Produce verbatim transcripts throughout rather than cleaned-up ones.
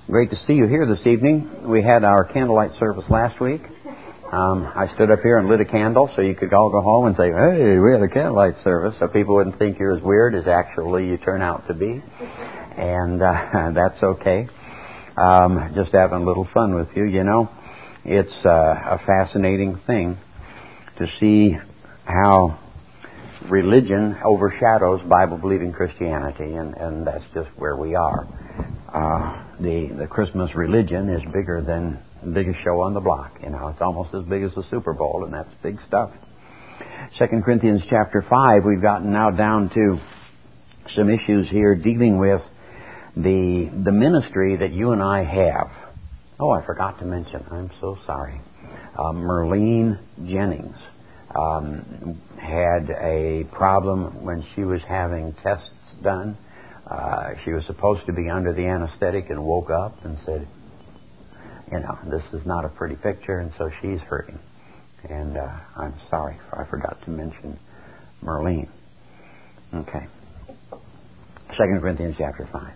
Great to see you here this evening. We had our candlelight service last week. Um, I stood up here and lit a candle so you could all go home and say, hey, we had a candlelight service, so people wouldn't think you're as weird as actually you turn out to be. And uh, that's okay. Um, just having a little fun with you, you know. It's uh, a fascinating thing to see how religion overshadows Bible-believing Christianity, and, and that's just where we are. Uh, the the Christmas religion is bigger than the biggest show on the block. You know, it's almost as big as the Super Bowl, and that's big stuff. Second Corinthians chapter five, we've gotten now down to some issues here dealing with the the ministry that you and I have. Oh, I forgot to mention. I'm so sorry. Uh, Merlene Jennings um, had a problem when she was having tests done. Uh, she was supposed to be under the anesthetic and woke up and said, you know, this is not a pretty picture, and so she's hurting. And uh, I'm sorry, I forgot to mention Merlene. Okay. Second Corinthians chapter five.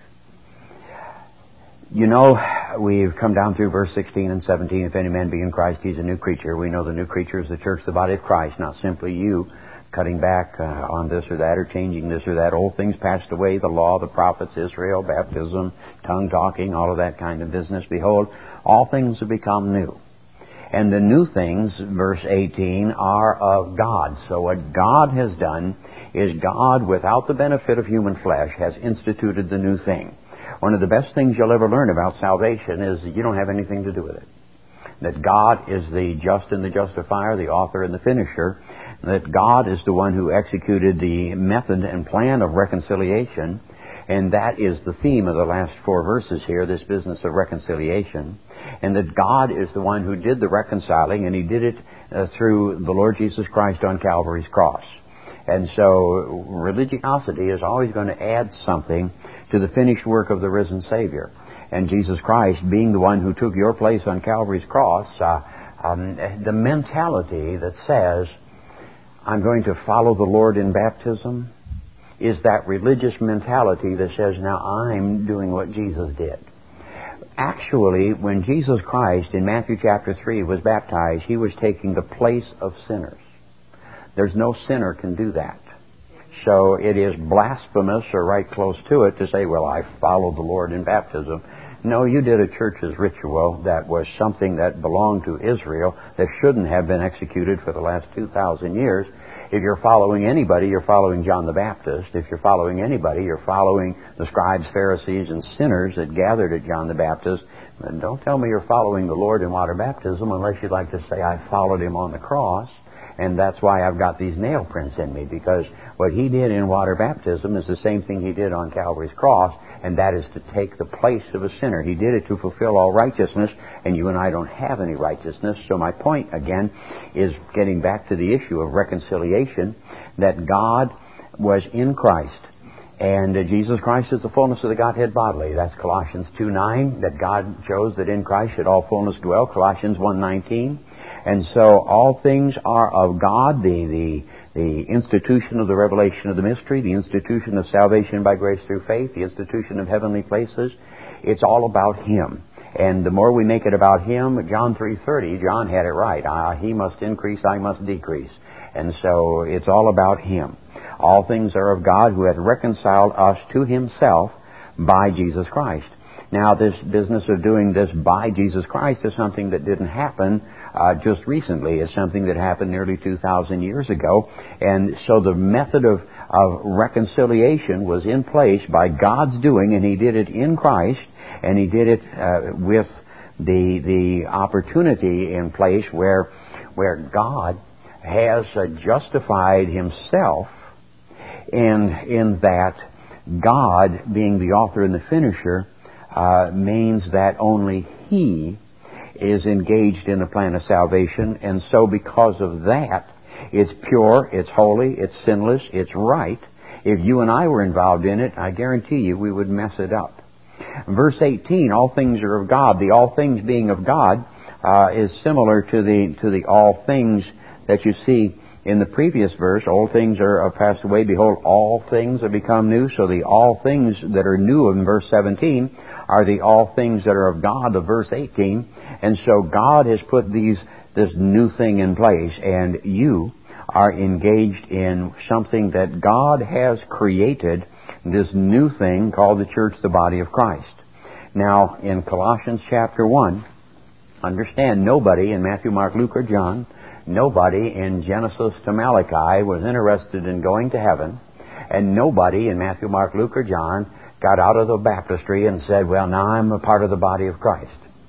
You know, we've come down through verse sixteen and seventeen. If any man be in Christ, he's a new creature. We know the new creature is the church, the body of Christ, not simply you cutting back uh, on this or that or changing this or that. Old things passed away, the law, the prophets, Israel, baptism, tongue talking, all of that kind of business. Behold, all things have become new. And the new things, verse eighteen, are of God. So what God has done is God, without the benefit of human flesh, has instituted the new thing. One of the best things you'll ever learn about salvation is that you don't have anything to do with it. That God is the just and the justifier, the author and the finisher. That God is the one who executed the method and plan of reconciliation. And that is the theme of the last four verses here, this business of reconciliation. And that God is the one who did the reconciling, and He did it uh, through the Lord Jesus Christ on Calvary's cross. And so religiosity is always going to add something to the finished work of the risen Savior. And Jesus Christ, being the one who took your place on Calvary's cross, uh, um, the mentality that says, I'm going to follow the Lord in baptism, is that religious mentality that says, now I'm doing what Jesus did. Actually, when Jesus Christ in Matthew chapter three was baptized, He was taking the place of sinners. There's no sinner can do that. So it is blasphemous, or right close to it, to say, well, I followed the Lord in baptism. No, you did a church's ritual that was something that belonged to Israel that shouldn't have been executed for the last two thousand years. If you're following anybody, you're following John the Baptist. If you're following anybody, you're following the scribes, Pharisees, and sinners that gathered at John the Baptist. And don't tell me you're following the Lord in water baptism unless you'd like to say, I followed Him on the cross. And that's why I've got these nail prints in me, because what He did in water baptism is the same thing He did on Calvary's cross, and that is to take the place of a sinner. He did it to fulfill all righteousness, and you and I don't have any righteousness. So my point, again, is getting back to the issue of reconciliation, that God was in Christ, and uh, Jesus Christ is the fullness of the Godhead bodily. That's Colossians two nine, that God chose that in Christ should all fullness dwell, Colossians one nineteen. And so all things are of God, the, the, the institution of the revelation of the mystery, the institution of salvation by grace through faith, the institution of heavenly places. It's all about Him. And the more we make it about Him, John three thirty, John had it right. Uh, he must increase, I must decrease. And so it's all about Him. All things are of God, who hath reconciled us to Himself by Jesus Christ. Now, this business of doing this by Jesus Christ is something that didn't happen uh, just recently. It's something that happened nearly two thousand years ago. And so the method of, of reconciliation was in place by God's doing, and He did it in Christ, and He did it uh, with the the opportunity in place where, where God has uh, justified Himself, and in that God, being the author and the finisher, Uh, means that only He is engaged in the plan of salvation, and so because of that, it's pure, it's holy, it's sinless, it's right. If you and I were involved in it, I guarantee you we would mess it up. Verse eighteen, all things are of God. The all things being of God uh, is similar to the to the all things that you see in the previous verse, old things are, are passed away. Behold, all things have become new. So the all things that are new in verse seventeen are the all things that are of God of verse eighteen. And so God has put these this new thing in place, and you are engaged in something that God has created, this new thing called the church, the body of Christ. Now, in Colossians chapter one, understand, nobody in Matthew, Mark, Luke, or John, nobody in Genesis to Malachi was interested in going to heaven, and nobody in Matthew, Mark, Luke, or John got out of the baptistry and said, well, now I'm a part of the body of Christ.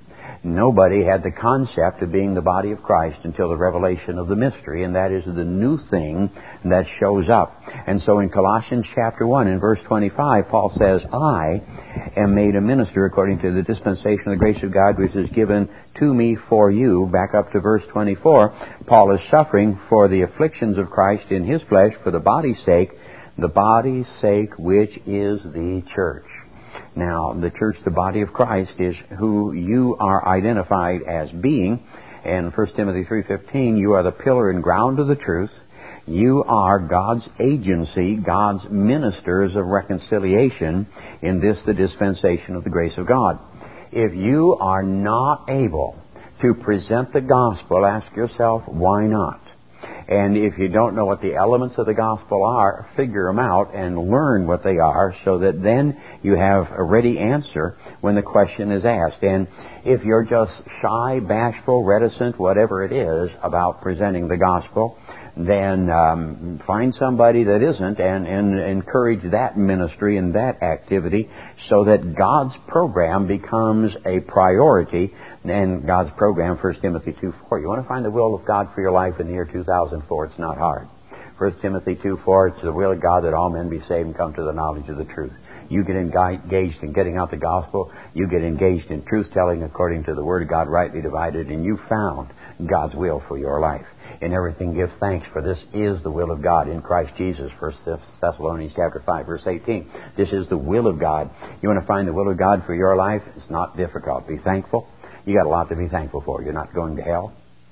Nobody had the concept of being the body of Christ until the revelation of the mystery, and that is the new thing that shows up. And so in Colossians chapter one, in verse twenty-five, Paul says, I am made a minister according to the dispensation of the grace of God which is given to me for you. Back up to verse twenty-four, Paul is suffering for the afflictions of Christ in his flesh for the body's sake, the body's sake which is the church. Now, the church, the body of Christ, is who you are identified as being. And First Timothy three fifteen, you are the pillar and ground of the truth. You are God's agency, God's ministers of reconciliation in this, the dispensation of the grace of God. If you are not able to present the gospel, ask yourself, why not? And if you don't know what the elements of the gospel are, figure them out and learn what they are so that then you have a ready answer when the question is asked. And if you're just shy, bashful, reticent, whatever it is about presenting the gospel, then um, find somebody that isn't and, and encourage that ministry and that activity so that God's program becomes a priority. And God's program, First Timothy two four. You want to find the will of God for your life in the year two thousand four. It's not hard. First Timothy two four, it's the will of God that all men be saved and come to the knowledge of the truth. You get engaged in getting out the gospel. You get engaged in truth-telling according to the Word of God rightly divided, and you found God's will for your life. In everything give thanks, for this is the will of God in Christ Jesus. First Thessalonians chapter five, verse eighteen. This is the will of God. You want to find the will of God for your life? It's not difficult. Be thankful. You got a lot to be thankful for. You're not going to hell.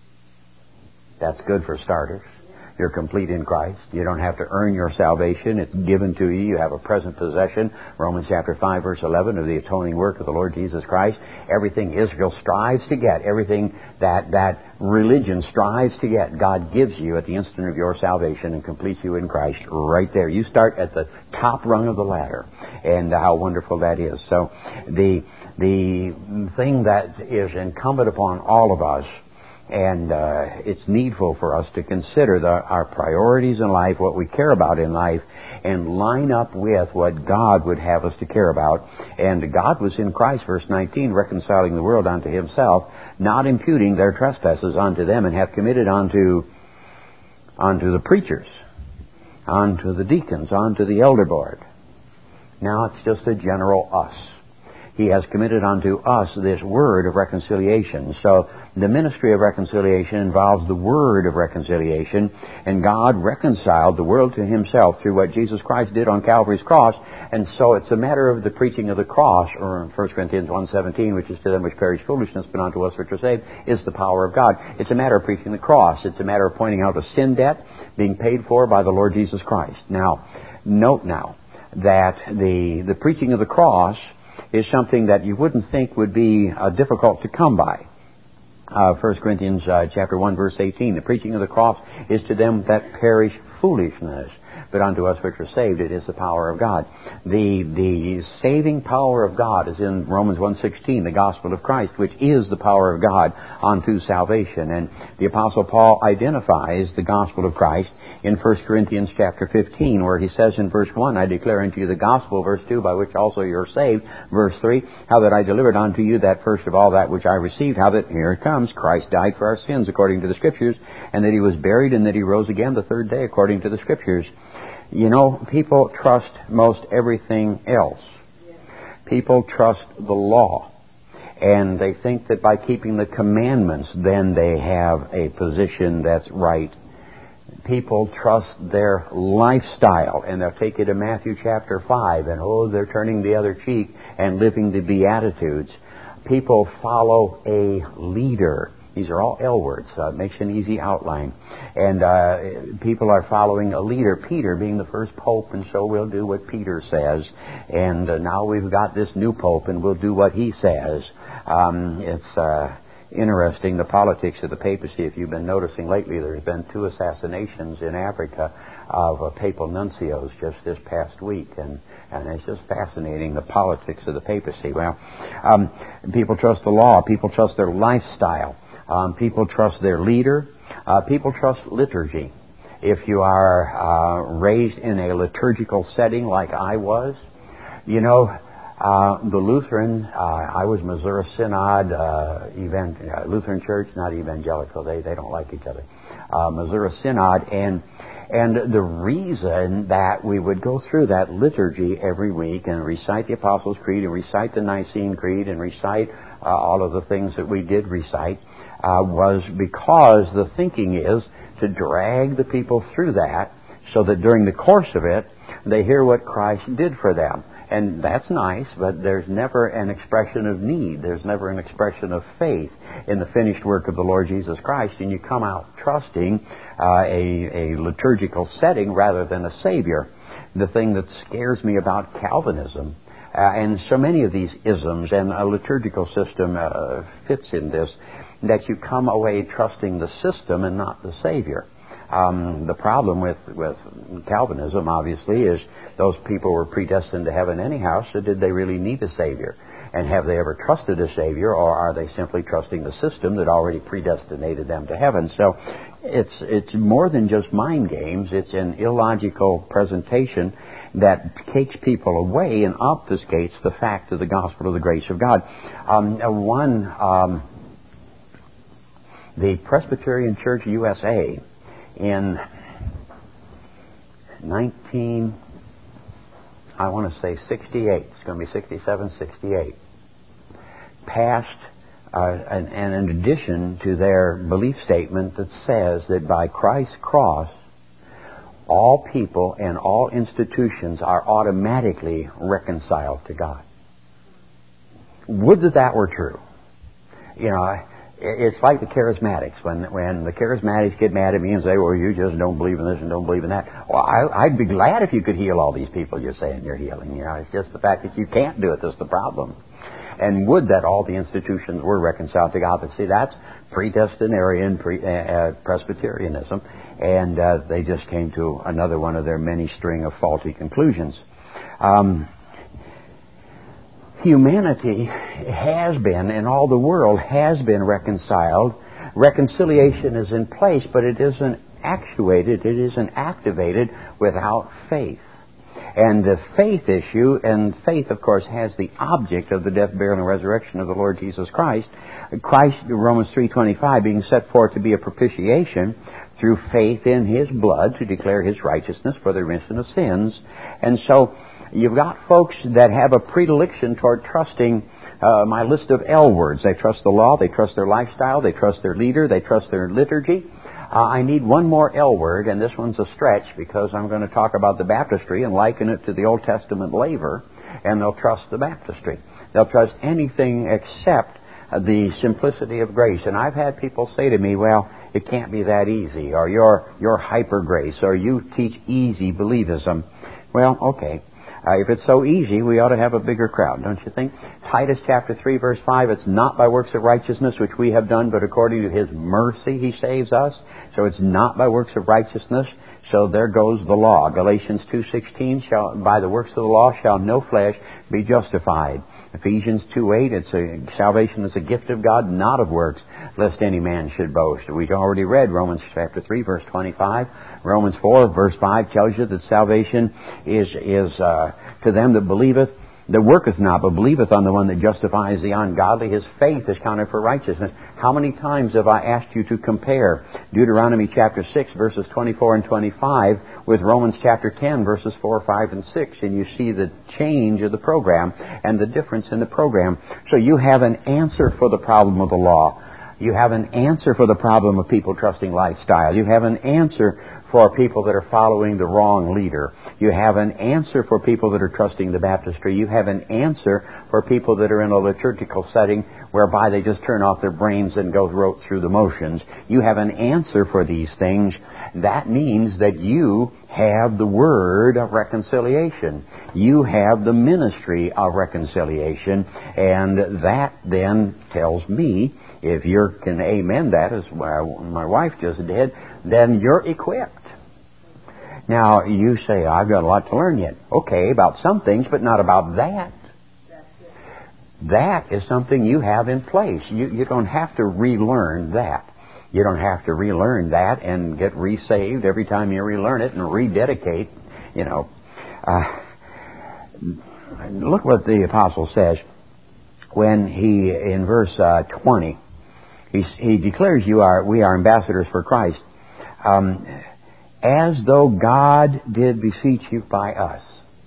That's good for starters. You're complete in Christ. You don't have to earn your salvation. It's given to you. You have a present possession. Romans chapter five, verse eleven, of the atoning work of the Lord Jesus Christ. Everything Israel strives to get, everything that, that religion strives to get, God gives you at the instant of your salvation and completes you in Christ right there. You start at the top rung of the ladder, and how wonderful that is. So the, the thing that is incumbent upon all of us, and uh, it's needful for us to consider the, our priorities in life, what we care about in life, and line up with what God would have us to care about. And God was in Christ, verse nineteen, reconciling the world unto Himself, not imputing their trespasses unto them, and hath committed unto, unto the preachers, unto the deacons, unto the elder board. Now it's just a general us. He has committed unto us this word of reconciliation. So the ministry of reconciliation involves the word of reconciliation, and God reconciled the world to Himself through what Jesus Christ did on Calvary's cross. And so it's a matter of the preaching of the cross, or First Corinthians one seventeen, which is to them which perish foolishness, but unto us which are saved is the power of God. It's a matter of preaching the cross. It's a matter of pointing out a sin debt being paid for by the Lord Jesus Christ. Now, note now that the, the preaching of the cross is something that you wouldn't think would be uh, difficult to come by. Uh, First Corinthians uh, chapter one, verse eighteen, the preaching of the cross is to them that perish foolishness, but unto us which are saved it is the power of God. The the saving power of God is in Romans one sixteen, the gospel of Christ, which is the power of God unto salvation. And the Apostle Paul identifies the gospel of Christ in First Corinthians chapter fifteen, where he says in verse one, I declare unto you the gospel, verse two, by which also you are saved, verse three, how that I delivered unto you that first of all that which I received, how that, here it comes, Christ died for our sins according to the Scriptures, and that He was buried, and that He rose again the third day according to the Scriptures. You know, people trust most everything else. People trust the law, and they think that by keeping the commandments, then they have a position that's right. People trust their lifestyle, and they'll take you to Matthew chapter five, and oh, they're turning the other cheek and living the Beatitudes. People follow a leader, These are all L words. Uh, it makes an easy outline. And uh, people are following a leader, Peter being the first pope, and so we'll do what Peter says. And uh, now we've got this new pope, and we'll do what he says. Um, it's uh, interesting, the politics of the papacy. If you've been noticing lately, there's been two assassinations in Africa of uh, papal nuncios just this past week, and, and it's just fascinating, the politics of the papacy. Well, um, people trust the law, people trust their lifestyle, um, people trust their leader, uh, people trust liturgy. If you are uh, raised in a liturgical setting like I was, you know, uh, the Lutheran, uh, I was Missouri Synod, uh, event, uh, Lutheran Church, not evangelical, they, they don't like each other, uh, Missouri Synod, and And the reason that we would go through that liturgy every week and recite the Apostles' Creed and recite the Nicene Creed and recite uh, all of the things that we did recite uh, was because the thinking is to drag the people through that so that during the course of it they hear what Christ did for them. And that's nice, but there's never an expression of need. There's never an expression of faith in the finished work of the Lord Jesus Christ. And you come out trusting uh, a, a liturgical setting rather than a Savior. The thing that scares me about Calvinism, uh, and so many of these isms, and a liturgical system uh, fits in this, that you come away trusting the system and not the Savior. Um, the problem with, with Calvinism, obviously, is those people were predestined to heaven anyhow, so did they really need a Savior? And have they ever trusted a Savior, or are they simply trusting the system that already predestinated them to heaven? So it's it's more than just mind games. It's an illogical presentation that takes people away and obfuscates the fact of the gospel of the grace of God. Um, one, um, the Presbyterian Church U S A, in nineteen, I want to say sixty-eight, it's going to be sixty-seven, sixty-eight, passed uh, an, an addition to their belief statement that says that by Christ's cross, all people and all institutions are automatically reconciled to God. Would that that were true. You know, it's like the charismatics. When when the charismatics get mad at me and say, well, you just don't believe in this and don't believe in that. Well, I, I'd be glad if you could heal all these people you're saying you're healing. You know, it's just the fact that you can't do it that's the problem. And would that all the institutions were reconciled to God. But see, that's predestinarian pre, uh, Presbyterianism. And uh, they just came to another one of their many string of faulty conclusions. Um, Humanity has been, and all the world has been reconciled. Reconciliation is in place, but it isn't actuated, it isn't activated without faith. And the faith issue, and faith, of course, has the object of the death, burial, and resurrection of the Lord Jesus Christ. Christ, Romans three twenty-five, being set forth to be a propitiation through faith in His blood to declare His righteousness for the remission of sins. And so, you've got folks that have a predilection toward trusting uh, my list of L words. They trust the law, they trust their lifestyle, they trust their leader, they trust their liturgy. Uh, I need one more L word, and this one's a stretch because I'm going to talk about the baptistry and liken it to the Old Testament laver, and they'll trust the baptistry. They'll trust anything except uh, the simplicity of grace. And I've had people say to me, well, it can't be that easy, or you're, you're hyper grace, or you teach easy believism. Well, okay. Uh, if it's so easy, we ought to have a bigger crowd, don't you think? Titus chapter three, verse five, it's not by works of righteousness which we have done, but according to His mercy He saves us. So it's not by works of righteousness. So there goes the law. Galatians two sixteen, shall, by the works of the law shall no flesh be justified. Ephesians two eight, it's a, salvation is a gift of God, not of works, lest any man should boast. We've already read Romans chapter three, verse twenty-five. Romans four, verse five tells you that salvation is, is uh, to them that believeth, that worketh not, but believeth on the one that justifies the ungodly. His faith is counted for righteousness. How many times have I asked you to compare Deuteronomy chapter six, verses twenty-four and twenty-five with Romans chapter ten, verses four, five, and six, and you see the change of the program and the difference in the program. So you have an answer for the problem of the law. You have an answer for the problem of people trusting lifestyle. You have an answer for people that are following the wrong leader. You have an answer for people that are trusting the baptistry. You have an answer for people that are in a liturgical setting whereby they just turn off their brains and go through the motions. You have an answer for these things. That means that you have the word of reconciliation. You have the ministry of reconciliation. And that then tells me, if you can amen that, as my wife just did, then you're equipped. Now, you say, I've got a lot to learn yet. Okay, about some things, but not about that. That is something you have in place. You, you don't have to relearn that. You don't have to relearn that and get resaved every time you relearn it and rededicate, you know. Uh, look what the apostle says when he, in verse uh, twenty, he, he declares you are, we are ambassadors for Christ. Um, as though God did beseech you by us.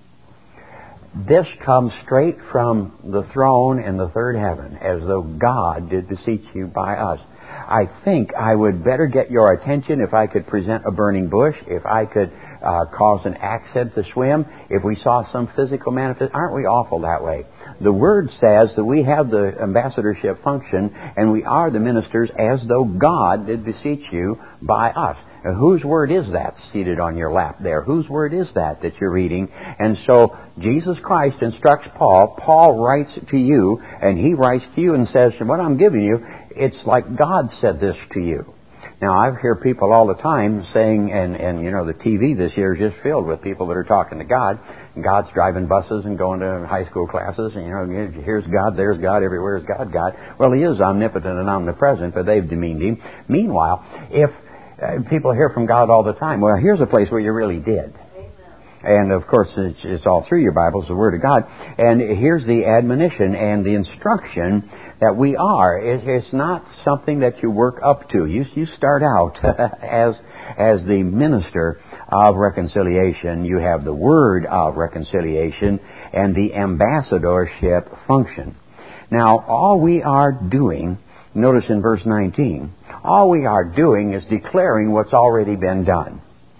This comes straight from the throne in the third heaven, as though God did beseech you by us. I think I would better get your attention if I could present a burning bush, if I could uh, cause an accent to swim, if we saw some physical manifest. Aren't we awful that way? The Word says that we have the ambassadorship function, and we are the ministers as though God did beseech you by us. Now, whose word is that seated on your lap there? Whose word is that that you're reading? And so Jesus Christ instructs Paul. Paul writes to you, and he writes to you and says, what I'm giving you, it's like God said this to you. Now, I hear people all the time saying, and, and you know, the T V this year is just filled with people that are talking to God. God's driving buses and going to high school classes. And, you know, here's God, there's God, everywhere is God, God. Well, He is omnipotent and omnipresent, but they've demeaned Him. Meanwhile, if uh, people hear from God all the time, well, here's a place where you really did. And, of course, it's, it's all through your Bibles, the Word of God. And here's the admonition and the instruction that we are. It, it's not something that you work up to. You, you start out as, as the minister of reconciliation. You have the Word of reconciliation and the ambassadorship function. Now, all we are doing, notice in verse nineteen, all we are doing is declaring what's already been done.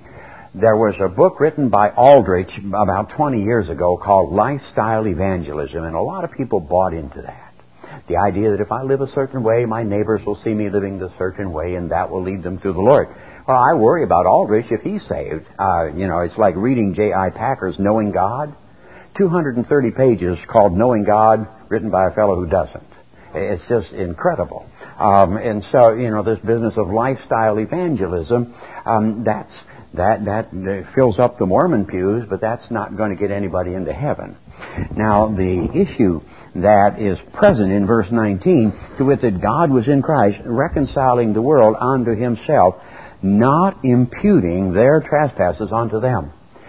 There was a book written by Aldrich about twenty years ago called Lifestyle Evangelism, and a lot of people bought into that. The idea that if I live a certain way, my neighbors will see me living the certain way, and that will lead them to the Lord. Well, I worry about Aldrich if he's saved. Uh, you know, it's like reading J I Packer's Knowing God. two hundred thirty pages called Knowing God, written by a fellow who doesn't. It's just incredible. Um, and so, you know, this business of lifestyle evangelism, um, that's... That, that fills up the Mormon pews, but that's not going to get anybody into heaven. Now, the issue that is present in verse nineteen, to wit that God was in Christ, reconciling the world unto Himself, not imputing their trespasses unto them.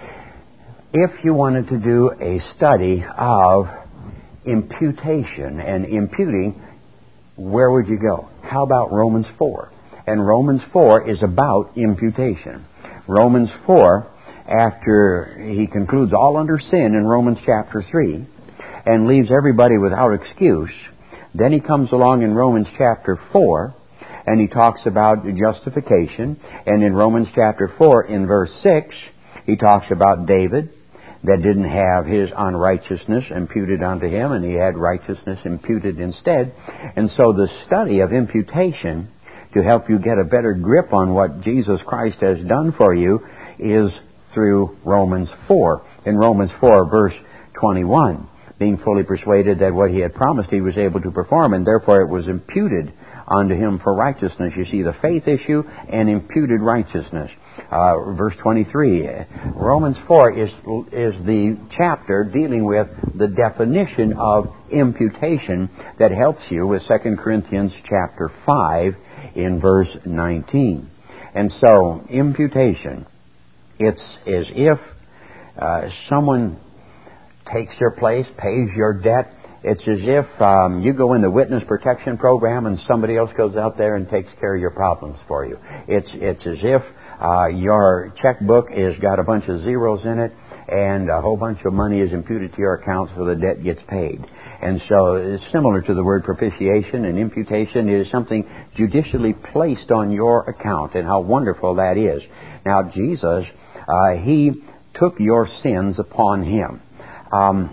If you wanted to do a study of imputation and imputing, where would you go? How about Romans four? And Romans four is about imputation. Romans four, after he concludes all under sin in Romans chapter three and leaves everybody without excuse, then he comes along in Romans chapter four and he talks about justification. And in Romans chapter four, in verse six, he talks about David that didn't have his unrighteousness imputed unto him, and he had righteousness imputed instead. And so the study of imputation, to help you get a better grip on what Jesus Christ has done for you, is through Romans four. In Romans four, verse twenty-one, being fully persuaded that what he had promised he was able to perform, and therefore it was imputed unto him for righteousness. You see the faith issue and imputed righteousness. Uh, verse twenty-three, Romans four is, is the chapter dealing with the definition of imputation that helps you with Second Corinthians chapter five in verse nineteen. And so, imputation, it's as if uh, someone takes your place, pays your debt. It's as if um, you go in the witness protection program and somebody else goes out there and takes care of your problems for you. It's, it's as if uh, your checkbook has got a bunch of zeros in it and a whole bunch of money is imputed to your account so the debt gets paid. And so it's similar to the word propitiation and imputation. It is something judicially placed on your account, and how wonderful that is. Now, Jesus, uh, He took your sins upon Him. Um,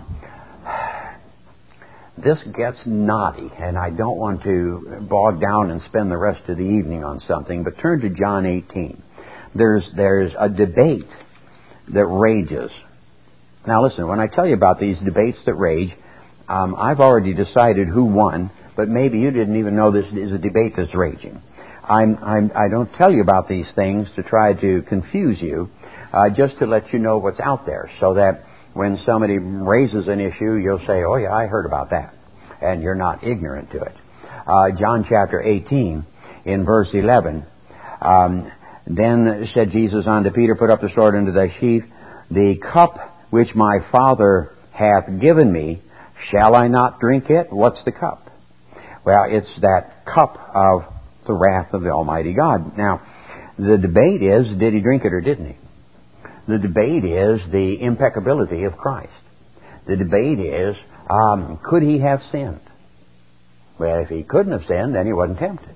this gets knotty, and I don't want to bog down and spend the rest of the evening on something, but turn to John eighteen. There's, there's a debate that rages. Now listen, when I tell you about these debates that rage, um, I've already decided who won, but maybe you didn't even know this is a debate that's raging. I'm, I'm, I don't tell you about these things to try to confuse you, uh, just to let you know what's out there, so that when somebody raises an issue, you'll say, oh yeah, I heard about that. And you're not ignorant to it. Uh, John chapter eighteen, in verse eleven, um, then said Jesus unto Peter, put up the sword into thy sheath. The cup which my Father hath given me, shall I not drink it? What's the cup? Well, it's that cup of the wrath of the Almighty God. Now, the debate is, did he drink it or didn't he? The debate is the impeccability of Christ. The debate is, um, could he have sinned? Well, if he couldn't have sinned, then he wasn't tempted.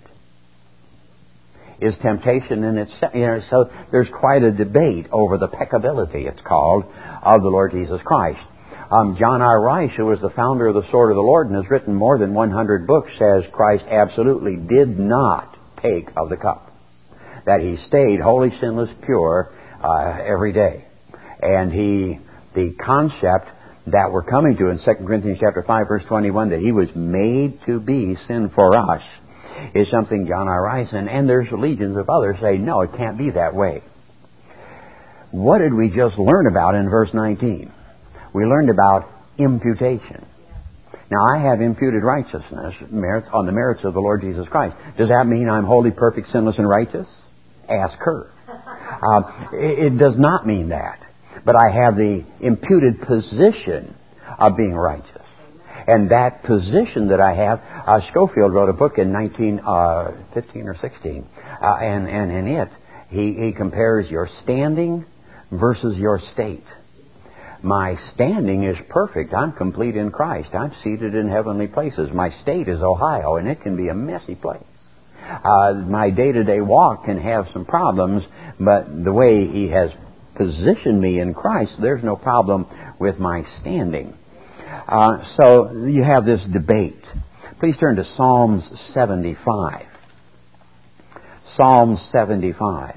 Is temptation in itself, you know, so there's quite a debate over the peccability, it's called, of the Lord Jesus Christ. Um, John R. Rice, who was the founder of the Sword of the Lord and has written more than one hundred books, says Christ absolutely did not take of the cup. That he stayed holy, sinless, pure uh, every day. And he, the concept that we're coming to in Second Corinthians chapter five, verse twenty-one, that he was made to be sin for us, is something John R. Rice, and, and there's legions of others say, no, it can't be that way. What did we just learn about in verse nineteen? We learned about imputation. Now, I have imputed righteousness on the merits of the Lord Jesus Christ. Does that mean I'm holy, perfect, sinless, and righteous? Ask her. Uh, it, it does not mean that. But I have the imputed position of being righteous. And that position that I have, uh, Schofield wrote a book in nineteen fifteen or sixteen, uh, and, and in it, he, he compares your standing versus your state. My standing is perfect. I'm complete in Christ. I'm seated in heavenly places. My state is Ohio, and it can be a messy place. Uh, my day-to-day walk can have some problems, but the way He has positioned me in Christ, there's no problem with my standing. Uh, so you have this debate. Please turn to Psalms seventy-five. Psalm seventy-five.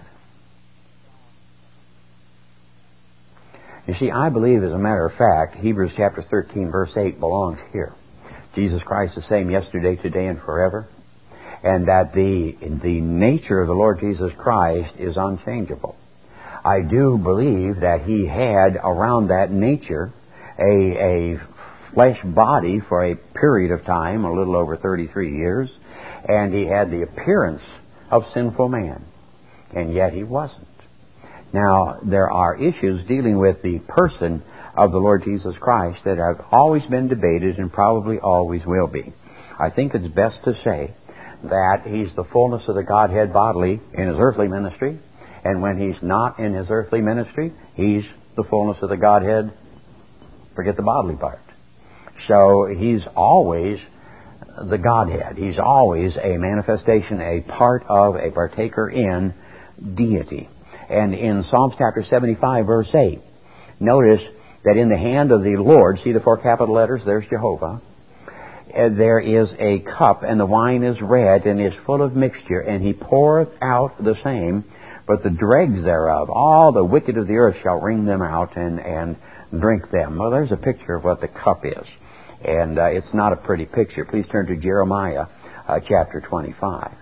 You see, I believe, as a matter of fact, Hebrews chapter thirteen, verse eight belongs here. Jesus Christ the same yesterday, today, and forever. And that the, the nature of the Lord Jesus Christ is unchangeable. I do believe that He had around that nature a, a flesh body for a period of time, a little over thirty-three years, and He had the appearance of sinful man, and yet He wasn't. Now, there are issues dealing with the person of the Lord Jesus Christ that have always been debated and probably always will be. I think it's best to say that He's the fullness of the Godhead bodily in His earthly ministry, and when He's not in His earthly ministry, He's the fullness of the Godhead, forget the bodily part. So He's always the Godhead. He's always a manifestation, a part of, a partaker in deity. And in Psalms chapter seventy-five, verse eight, notice that in the hand of the Lord, see the four capital letters, there's Jehovah, there is a cup, and the wine is red, and is full of mixture, and He poureth out the same, but the dregs thereof, all the wicked of the earth shall wring them out and, and drink them. Well, there's a picture of what the cup is. And uh, it's not a pretty picture. Please turn to Jeremiah uh, chapter twenty-five.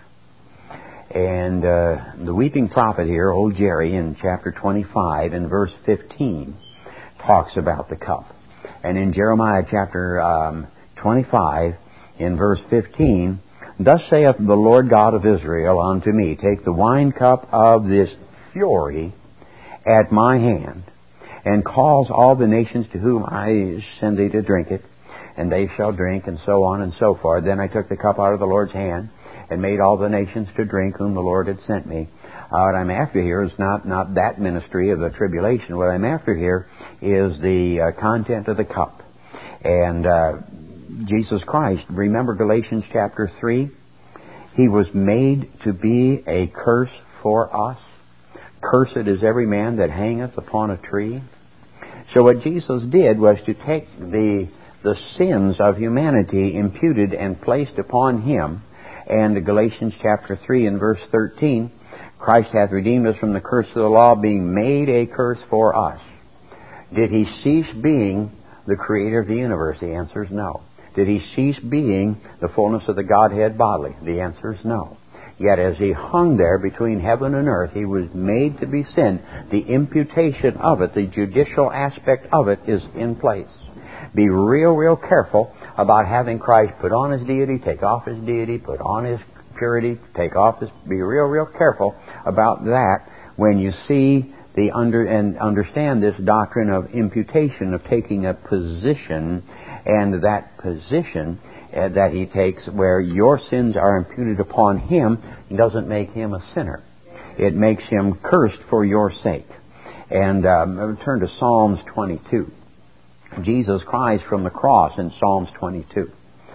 And uh, the weeping prophet here, old Jerry, in chapter twenty-five, in verse fifteen, talks about the cup. And in Jeremiah chapter um, twenty-five, in verse fifteen, thus saith the Lord God of Israel unto me, take the wine cup of this fury at my hand, and cause all the nations to whom I send thee to drink it, and they shall drink, and so on and so forth. Then I took the cup out of the Lord's hand, and made all the nations to drink whom the Lord had sent me. Uh, what I'm after here is not, not that ministry of the tribulation. What I'm after here is the uh, content of the cup. And uh, Jesus Christ, remember Galatians chapter three? He was made to be a curse for us. Cursed is every man that hangeth upon a tree. So what Jesus did was to take the the sins of humanity imputed and placed upon Him. And Galatians chapter three and verse thirteen, Christ hath redeemed us from the curse of the law, being made a curse for us. Did He cease being the creator of the universe? The answer is no. Did He cease being the fullness of the Godhead bodily? The answer is no. Yet as He hung there between heaven and earth, He was made to be sin. The imputation of it, the judicial aspect of it, is in place. Be real, real careful about having Christ put on His deity, take off His deity, put on His purity, take off His... Be real, real careful about that when you see the under and understand this doctrine of imputation, of taking a position, and that position Uh, that He takes where your sins are imputed upon Him doesn't make Him a sinner. It makes Him cursed for your sake. And um, turn to Psalms twenty-two. Jesus cries from the cross in Psalms twenty-two.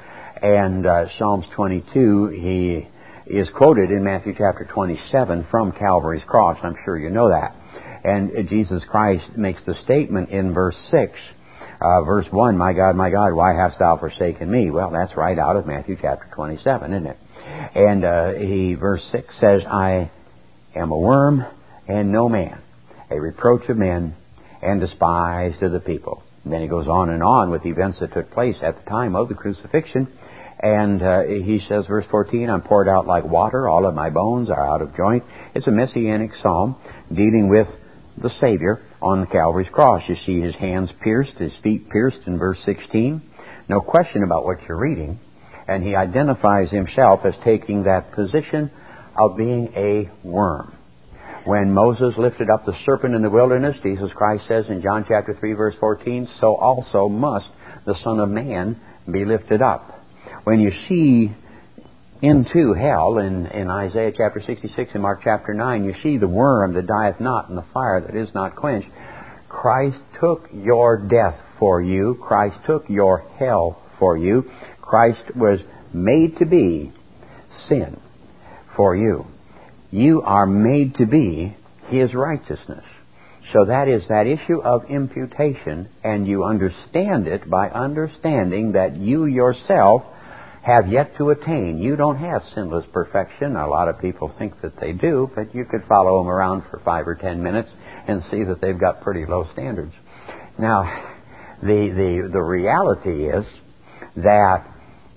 And uh, Psalms twenty-two, He is quoted in Matthew chapter twenty-seven from Calvary's cross. I'm sure you know that. And uh, Jesus Christ makes the statement in verse six. Uh, verse one, my God, my God, why hast thou forsaken me? Well, that's right out of Matthew chapter twenty-seven, isn't it? And uh, he, verse six says, I am a worm and no man, a reproach of men and despised of the people. And then he goes on and on with events that took place at the time of the crucifixion. And uh, he says, verse fourteen, I'm poured out like water, all of my bones are out of joint. It's a messianic psalm dealing with the Savior on Calvary's cross. You see His hands pierced, His feet pierced in verse sixteen. No question about what you're reading. And He identifies Himself as taking that position of being a worm. When Moses lifted up the serpent in the wilderness, Jesus Christ says in John chapter three verse fourteen, so also must the Son of Man be lifted up. When you see into hell in, in Isaiah chapter sixty-six and Mark chapter nine, you see the worm that dieth not and the fire that is not quenched. Christ took your death for you. Christ took your hell for you. Christ was made to be sin for you. You are made to be His righteousness. So that is that issue of imputation, and you understand it by understanding that you yourself have yet to attain. You don't have sinless perfection. A lot of people think that they do, but you could follow them around for five or ten minutes and see that they've got pretty low standards. Now, the the, the reality is that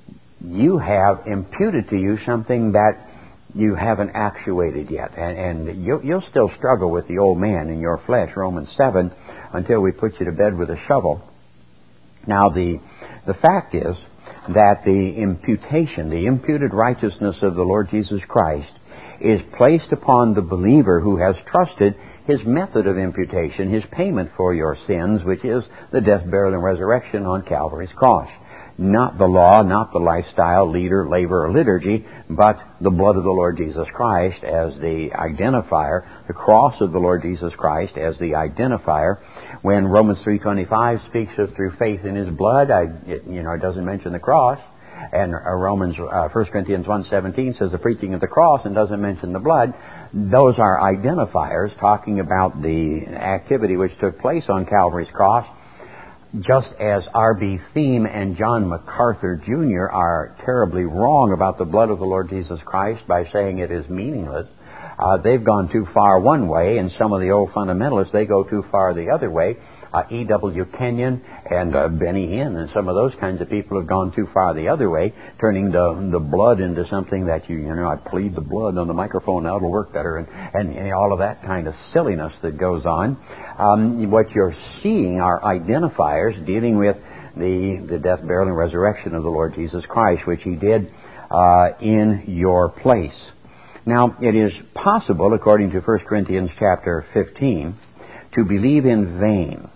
you have imputed to you something that you haven't actuated yet. And, and you, you'll still struggle with the old man in your flesh, Romans seven, until we put you to bed with a shovel. Now, the the fact is that the imputation, the imputed righteousness of the Lord Jesus Christ is placed upon the believer who has trusted His method of imputation, His payment for your sins, which is the death, burial, and resurrection on Calvary's cross. Not the law, not the lifestyle, leader, labor, or liturgy, but the blood of the Lord Jesus Christ as the identifier, the cross of the Lord Jesus Christ as the identifier. When Romans three twenty-five speaks of through faith in His blood, I, it, you know, it doesn't mention the cross. And uh, Romans, uh, First Corinthians one seventeen says the preaching of the cross and doesn't mention the blood. Those are identifiers talking about the activity which took place on Calvary's cross. Just as R B Thiem and John MacArthur Junior are terribly wrong about the blood of the Lord Jesus Christ by saying it is meaningless, uh, they've gone too far one way, and some of the old fundamentalists, they go too far the other way. Uh, E W Kenyon and uh, Benny Hinn and some of those kinds of people have gone too far the other way, turning the the blood into something that you, you know, I plead the blood on the microphone, now it'll work better, and, and, and all of that kind of silliness that goes on. Um, what you're seeing are identifiers dealing with the, the death, burial, and resurrection of the Lord Jesus Christ, which He did uh, in your place. Now, it is possible, according to First Corinthians chapter fifteen, to believe in vain.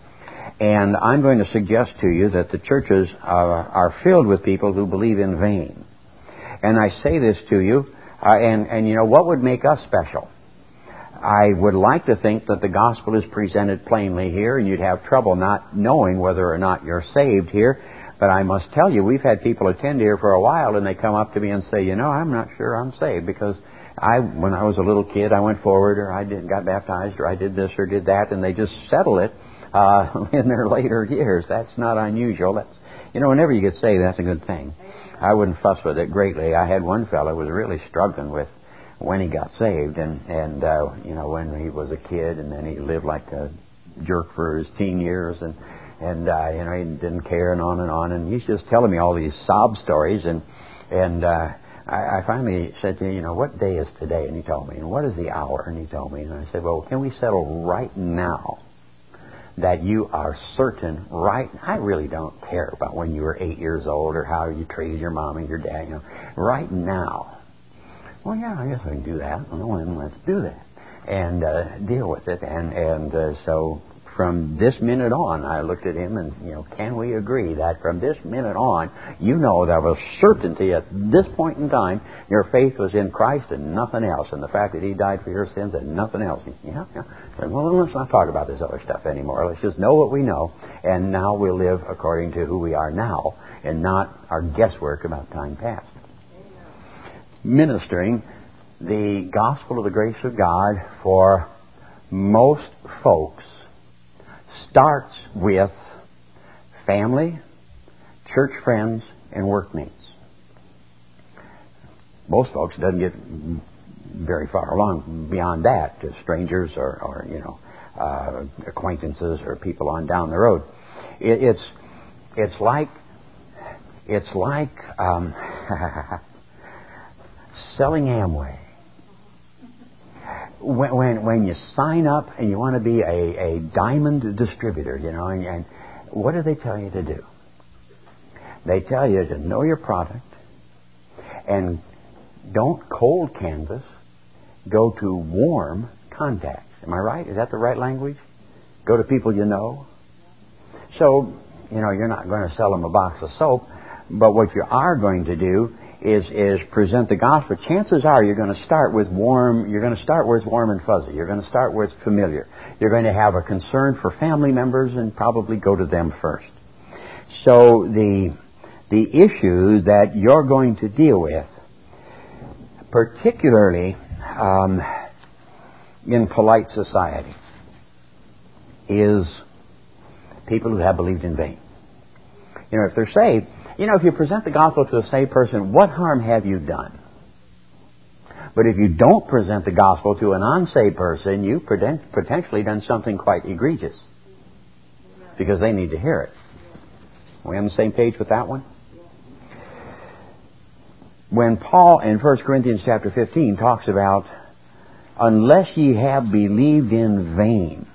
And I'm going to suggest to you that the churches uh, are filled with people who believe in vain. And I say this to you, uh, and, and you know, what would make us special? I would like to think that the gospel is presented plainly here, and you'd have trouble not knowing whether or not you're saved here. But I must tell you, we've had people attend here for a while, and they come up to me and say, you know, I'm not sure I'm saved, because I, when I was a little kid, I went forward, or I did, got baptized, or I did this or did that, and they just settle it uh, in their later years. That's not unusual. That's, you know, whenever you get saved, that's a good thing. I wouldn't fuss with it greatly. I had one fellow who was really struggling with when he got saved, and and uh, you know, when he was a kid, and then he lived like a jerk for his teen years, and and uh, you know, he didn't care, and on and on, and he's just telling me all these sob stories, and and uh, I, I finally said to him, you know, what day is today? And he told me. And what is the hour? And he told me. And I said, well, can we settle right now that you are certain right? I really don't care about when you were eight years old or how you treated your mom and your dad. You know, right now. Well, yeah, I guess I can do that. Well, then let's do that and uh, deal with it. And and uh, so from this minute on, I looked at him and, you know, can we agree that from this minute on, you know, there was certainty at this point in time, your faith was in Christ and nothing else, and the fact that He died for your sins and nothing else. Yeah, yeah. Said, well, let's not talk about this other stuff anymore. Let's just know what we know, and now we'll live according to who we are now, and not our guesswork about time past. Ministering the gospel of the grace of God for most folks starts with family, church friends, and workmates. Most folks doesn't get very far along beyond that to strangers or, or you know, uh, acquaintances or people on down the road. It, it's it's like it's like um, selling Amway. When, when when you sign up and you want to be a, a diamond distributor, you know, and, and what do they tell you to do? They tell you to know your product and don't cold canvas. Go to warm contacts. Am I right? Is that the right language? Go to people you know. So, you know, you're not going to sell them a box of soap, but what you are going to do is is present the gospel. Chances are you're going to start with warm, you're going to start where it's warm and fuzzy. You're going to start where it's familiar. You're going to have a concern for family members and probably go to them first. So the the issue that you're going to deal with, particularly um, in polite society, is people who have believed in vain. You know, if they're saved, you know, if you present the gospel to a saved person, what harm have you done? But if you don't present the gospel to an unsaved person, you've potentially done something quite egregious, because they need to hear it. Are we on the same page with that one? When Paul in First Corinthians chapter fifteen talks about, unless ye have believed in vain,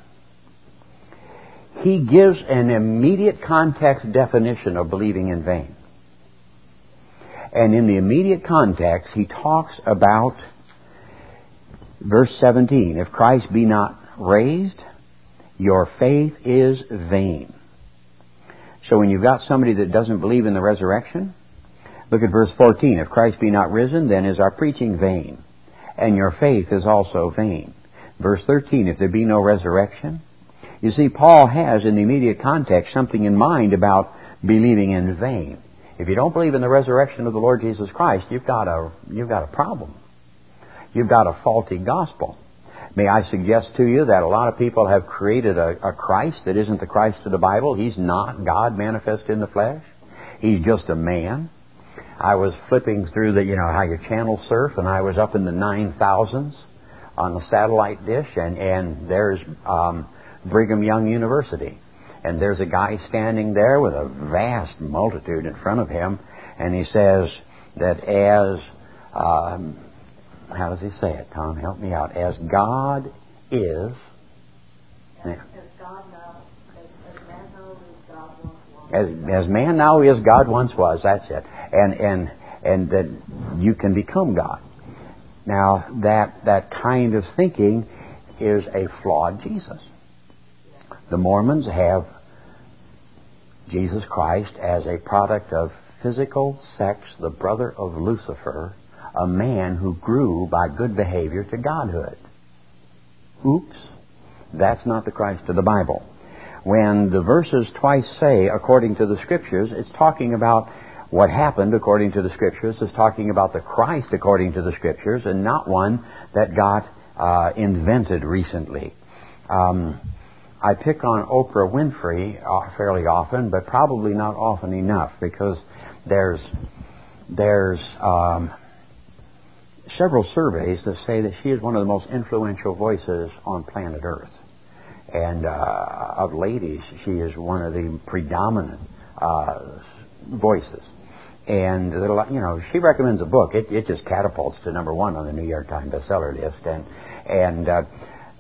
he gives an immediate context definition of believing in vain. And in the immediate context, he talks about verse seventeen. If Christ be not raised, your faith is vain. So when you've got somebody that doesn't believe in the resurrection, look at verse fourteen. If Christ be not risen, then is our preaching vain, and your faith is also vain. Verse thirteen. If there be no resurrection. You see, Paul has, in the immediate context, something in mind about believing in vain. If you don't believe in the resurrection of the Lord Jesus Christ, you've got a you've got a problem. You've got a faulty gospel. May I suggest to you that a lot of people have created a, a Christ that isn't the Christ of the Bible. He's not God manifest in the flesh. He's just a man. I was flipping through the, you know, how you channel surf, and I was up in the nine thousands on the satellite dish, and, and there's um, Brigham Young University. And there's a guy standing there with a vast multitude in front of him, and he says that as, um, how does he say it, Tom? Help me out. As God is... As, as God now, as, as man now is, God once was. As, as man now is, God once was. That's it. And, and, and that you can become God. Now, that, that kind of thinking is a flawed Jesus. The Mormons have Jesus Christ as a product of physical sex, the brother of Lucifer, a man who grew by good behavior to godhood. Oops, that's not the Christ of the Bible. When the verses twice say, according to the Scriptures, it's talking about what happened according to the Scriptures is talking about the Christ according to the Scriptures, and not one that got uh, invented recently. Um, I pick on Oprah Winfrey uh, fairly often, but probably not often enough, because there's there's um, several surveys that say that she is one of the most influential voices on planet Earth. And uh, of ladies, she is one of the predominant uh, voices. And, you know, she recommends a book. It, it just catapults to number one on the New York Times bestseller list. And, and uh,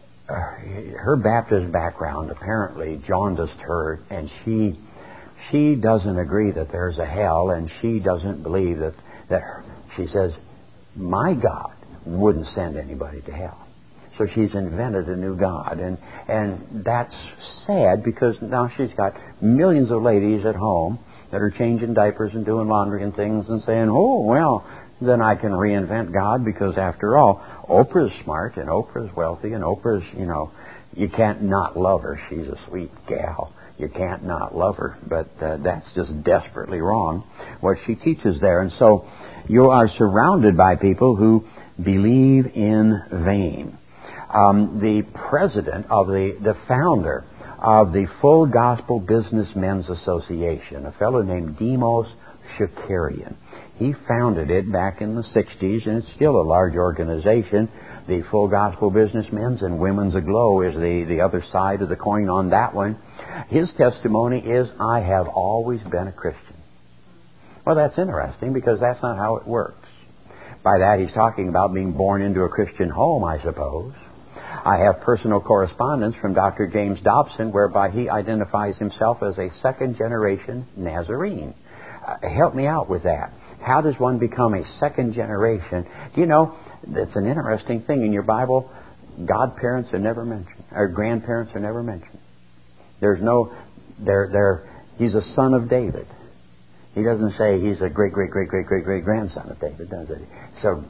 her Baptist background apparently jaundiced her, and she she doesn't agree that there's a hell, and she doesn't believe that, that she says, my God wouldn't send anybody to hell. So she's invented a new God, and and that's sad, because now she's got millions of ladies at home that are changing diapers and doing laundry and things and saying, oh, well, then I can reinvent God, because after all, Oprah's smart and Oprah's wealthy and Oprah's, you know, you can't not love her. She's a sweet gal. You can't not love her. But uh, that's just desperately wrong, what she teaches there. And so you are surrounded by people who believe in vain. Um, the president of the, the founder of the Full Gospel Businessmen's Association, a fellow named Demos Shakarian. He founded it back in the sixties, and it's still a large organization. The Full Gospel Businessmen's and Women's Aglow is the, the other side of the coin on that one. His testimony is, I have always been a Christian. Well, that's interesting, because that's not how it works. By that, he's talking about being born into a Christian home, I suppose. I have personal correspondence from Doctor James Dobson, whereby he identifies himself as a second-generation Nazarene. Uh, help me out with that. How does one become a second generation? Do you know, it's an interesting thing. In your Bible, godparents are never mentioned, or grandparents are never mentioned. There's no, they're, they're, he's a son of David. He doesn't say he's a great, great, great, great, great, great grandson of David, does it? So,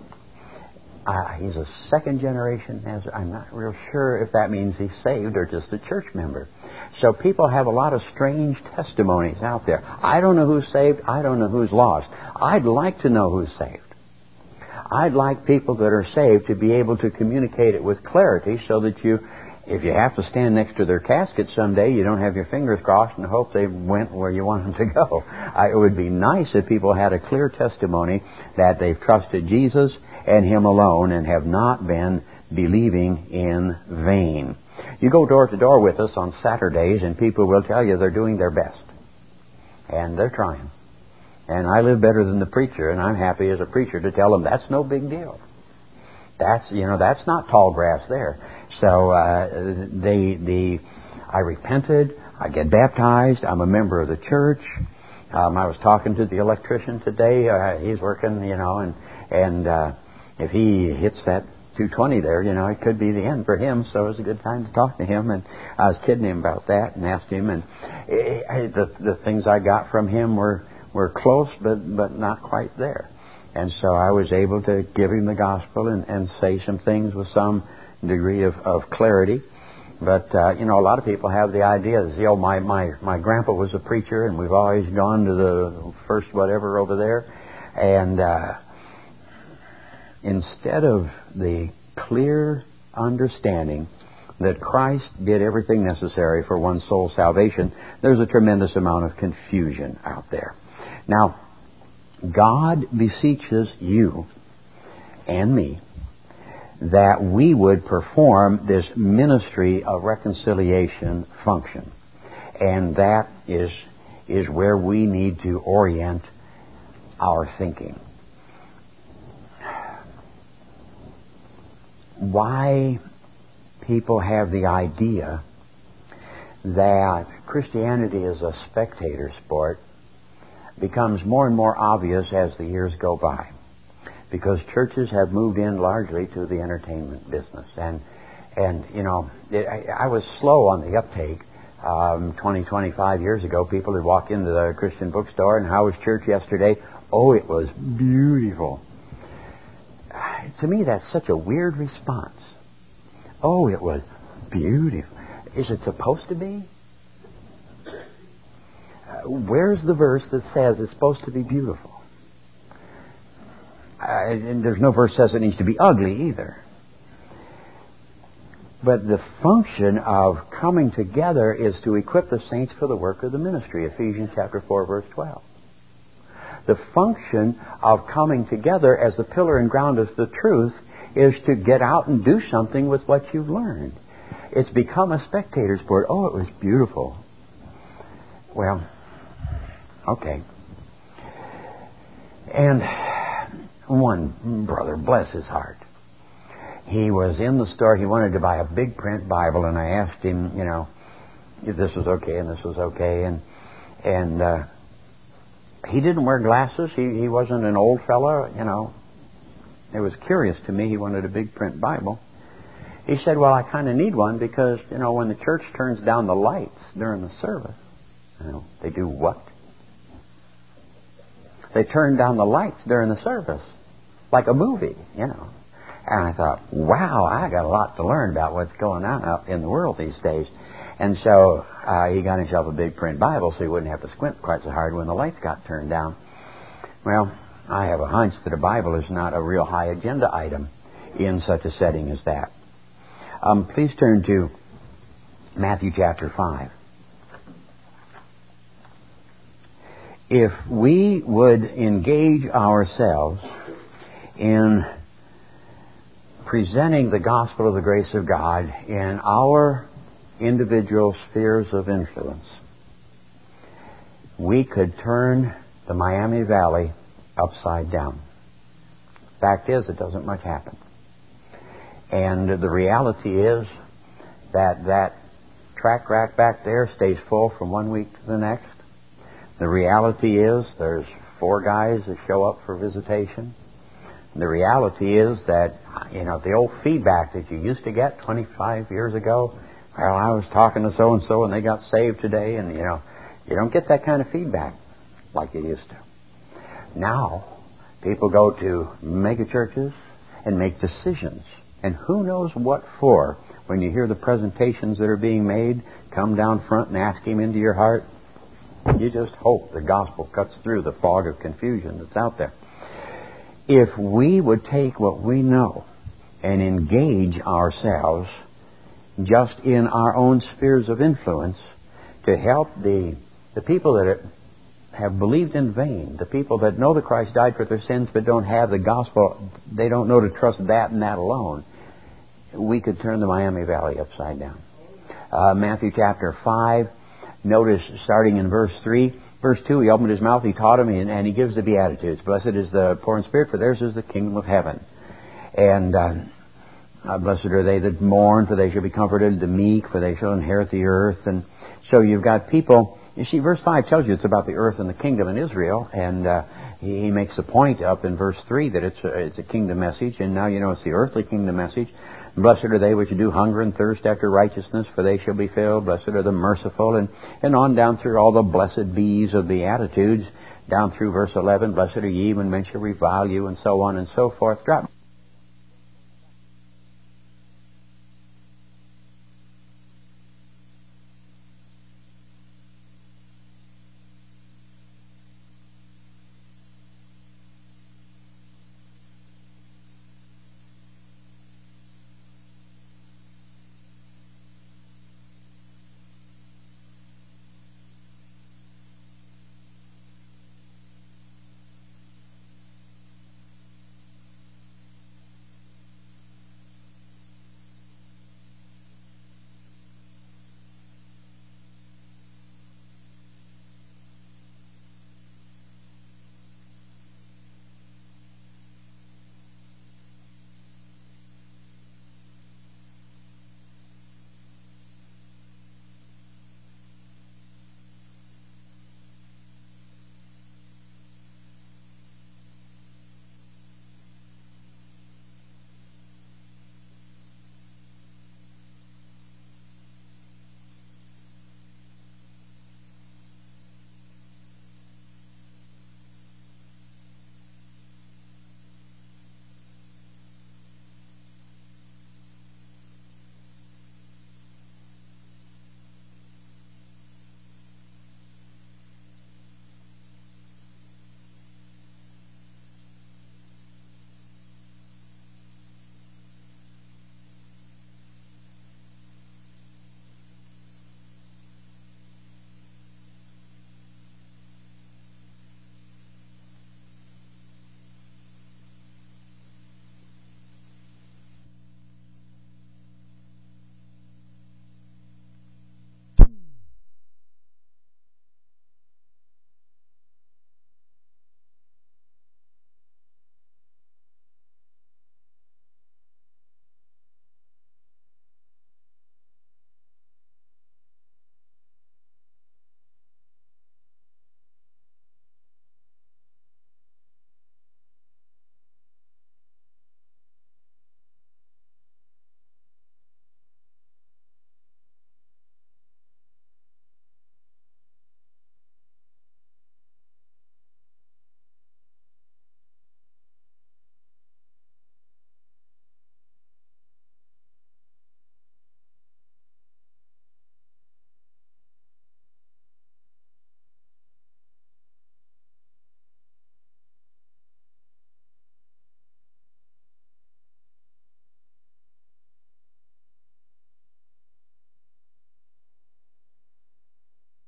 uh, he's a second generation Nazarene. I'm not real sure if that means he's saved or just a church member. So people have a lot of strange testimonies out there. I don't know who's saved. I don't know who's lost. I'd like to know who's saved. I'd like people that are saved to be able to communicate it with clarity, so that you, if you have to stand next to their casket someday, you don't have your fingers crossed and hope they went where you want them to go. I, it would be nice if people had a clear testimony that they've trusted Jesus and Him alone and have not been believing in vain. You go door to door with us on Saturdays, and people will tell you they're doing their best. And they're trying. And I live better than the preacher, and I'm happy as a preacher to tell them that's no big deal. That's, you know, that's not tall grass there. So, uh, they, the, I repented, I get baptized, I'm a member of the church. Um, I was talking to the electrician today, uh, he's working, you know, and, and, uh, if he hits that two twenty there, you know, it could be the end for him, so it was a good time to talk to him. And I was kidding him about that and asked him, and it, the, the things I got from him were, were close, but, but not quite there. And so I was able to give him the gospel and, and say some things with some degree of, of clarity. But, uh, you know, a lot of people have the idea that, you know, my, my, my grandpa was a preacher, and we've always gone to the first whatever over there. And uh, instead of the clear understanding that Christ did everything necessary for one's soul's salvation, there's a tremendous amount of confusion out there. Now, God beseeches you and me that we would perform this ministry of reconciliation function. And that is, is where we need to orient our thinking. Why people have the idea that Christianity is a spectator sport becomes more and more obvious as the years go by, because churches have moved in largely to the entertainment business. And, and you know, it, I, I was slow on the uptake. Um, twenty, twenty-five years ago, people would walk into the Christian bookstore, and how was church yesterday? Oh, it was beautiful. To me, that's such a weird response. Oh, it was beautiful. Is it supposed to be? where's the verse that says it's supposed to be beautiful? Uh, and there's no verse that says it needs to be ugly either. But the function of coming together is to equip the saints for the work of the ministry, Ephesians chapter four, verse twelve. The function of coming together as the pillar and ground of the truth is to get out and do something with what you've learned. It's become a spectator sport. Oh, it was beautiful. Well, okay. And one brother, bless his heart, he was in the store. He wanted to buy a big print Bible, and I asked him, you know, if this was okay and this was okay. And and uh, he didn't wear glasses. He, he wasn't an old fellow, you know. It was curious to me. He wanted a big print Bible. He said, well, I kind of need one because, you know, when the church turns down the lights during the service, you know, they do what? They turn down the lights during the service, like a movie, you know. And I thought, wow, I got a lot to learn about what's going on out in the world these days. And so uh, he got himself a big print Bible so he wouldn't have to squint quite so hard when the lights got turned down. Well, I have a hunch that a Bible is not a real high agenda item in such a setting as that. Um, please turn to Matthew chapter five. If we would engage ourselves in presenting the gospel of the grace of God in our individual spheres of influence, we could turn the Miami Valley upside down. Fact is, it doesn't much happen. And the reality is that that track rack back there stays full from one week to the next. The reality is there's four guys that show up for visitation. The reality is that, you know, the old feedback that you used to get twenty-five years ago, well, I was talking to so-and-so and they got saved today, and, you know, you don't get that kind of feedback like you used to. Now, people go to mega churches and make decisions. And who knows what for? When you hear the presentations that are being made, come down front and ask Him into your heart. You just hope the gospel cuts through the fog of confusion that's out there. If we would take what we know and engage ourselves just in our own spheres of influence to help the the people that are, have believed in vain, the people that know that Christ died for their sins but don't have the gospel, they don't know to trust that and that alone, we could turn the Miami Valley upside down. Uh, Matthew chapter five, notice starting in verse three. Verse two, He opened His mouth, He taught him, and, and He gives the Beatitudes. Blessed is the poor in spirit, for theirs is the kingdom of heaven. And uh, uh, blessed are they that mourn, for they shall be comforted. The meek, for they shall inherit the earth. And so you've got people. You see, verse five tells you it's about the earth and the kingdom in Israel. And uh, he, he makes a point up in verse three that it's a, it's a kingdom message. And now you know it's the earthly kingdom message. Blessed are they which do hunger and thirst after righteousness, for they shall be filled. Blessed are the merciful, and, and on down through all the blessed bees of Beatitudes, down through verse eleven, blessed are ye when men shall revile you, and so on and so forth. Drop.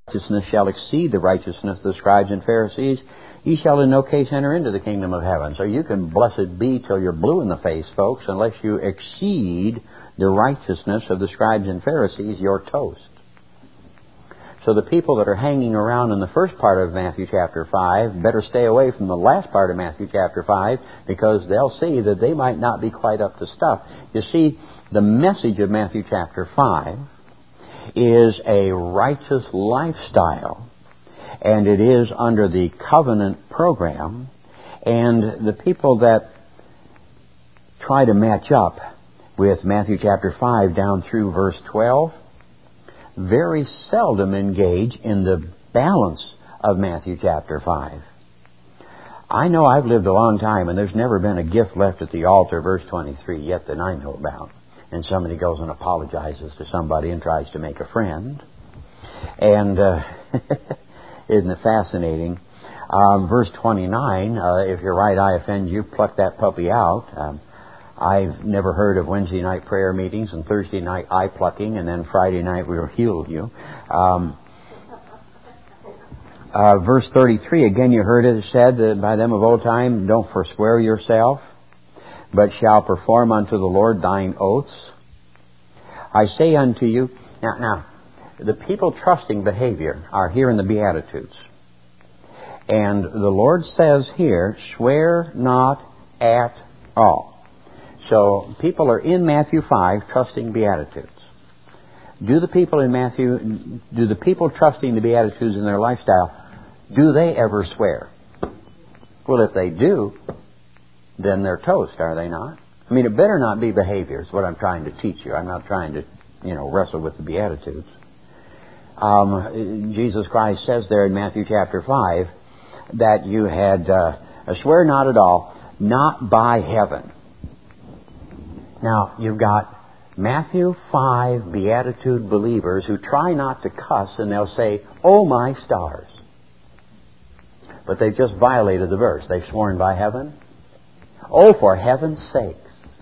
righteousness shall exceed the righteousness of the scribes and Pharisees, ye shall in no case enter into the kingdom of heaven. So you can blessed be till you're blue in the face, folks, unless you exceed the righteousness of the scribes and Pharisees, you're toast. So the people that are hanging around in the first part of Matthew chapter five better stay away from the last part of Matthew chapter five, because they'll see that they might not be quite up to stuff. You see, the message of Matthew chapter five is a righteous lifestyle, and it is under the covenant program, and the people that try to match up with Matthew chapter five down through verse twelve very seldom engage in the balance of Matthew chapter five. I know I've lived a long time, and there's never been a gift left at the altar, verse twenty-three, yet that I know about. And somebody goes and apologizes to somebody and tries to make a friend. And uh, isn't it fascinating? Um, verse twenty-nine, uh, if your right eye offend you, pluck that puppy out. Um, I've never heard of Wednesday night prayer meetings and Thursday night eye plucking, and then Friday night we'll heal you. Um, uh, verse thirty-three, again you heard it said that by them of old time, don't forswear yourself, but shall perform unto the Lord thine oaths. I say unto you, now, now, the people trusting behavior are here in the Beatitudes. And the Lord says here, swear not at all. So people are in Matthew five trusting Beatitudes. Do the people in Matthew, do the people trusting the Beatitudes in their lifestyle, do they ever swear? Well, if they do, then they're toast, are they not? I mean, it better not be behavior, is what I'm trying to teach you. I'm not trying to, you know, wrestle with the Beatitudes. Um, Jesus Christ says there in Matthew chapter five that you had, uh, swear not at all, not by heaven. Now, you've got Matthew five Beatitude believers who try not to cuss, and they'll say, oh my stars. But they've just violated the verse. They've sworn by heaven. Oh, for heaven's sakes.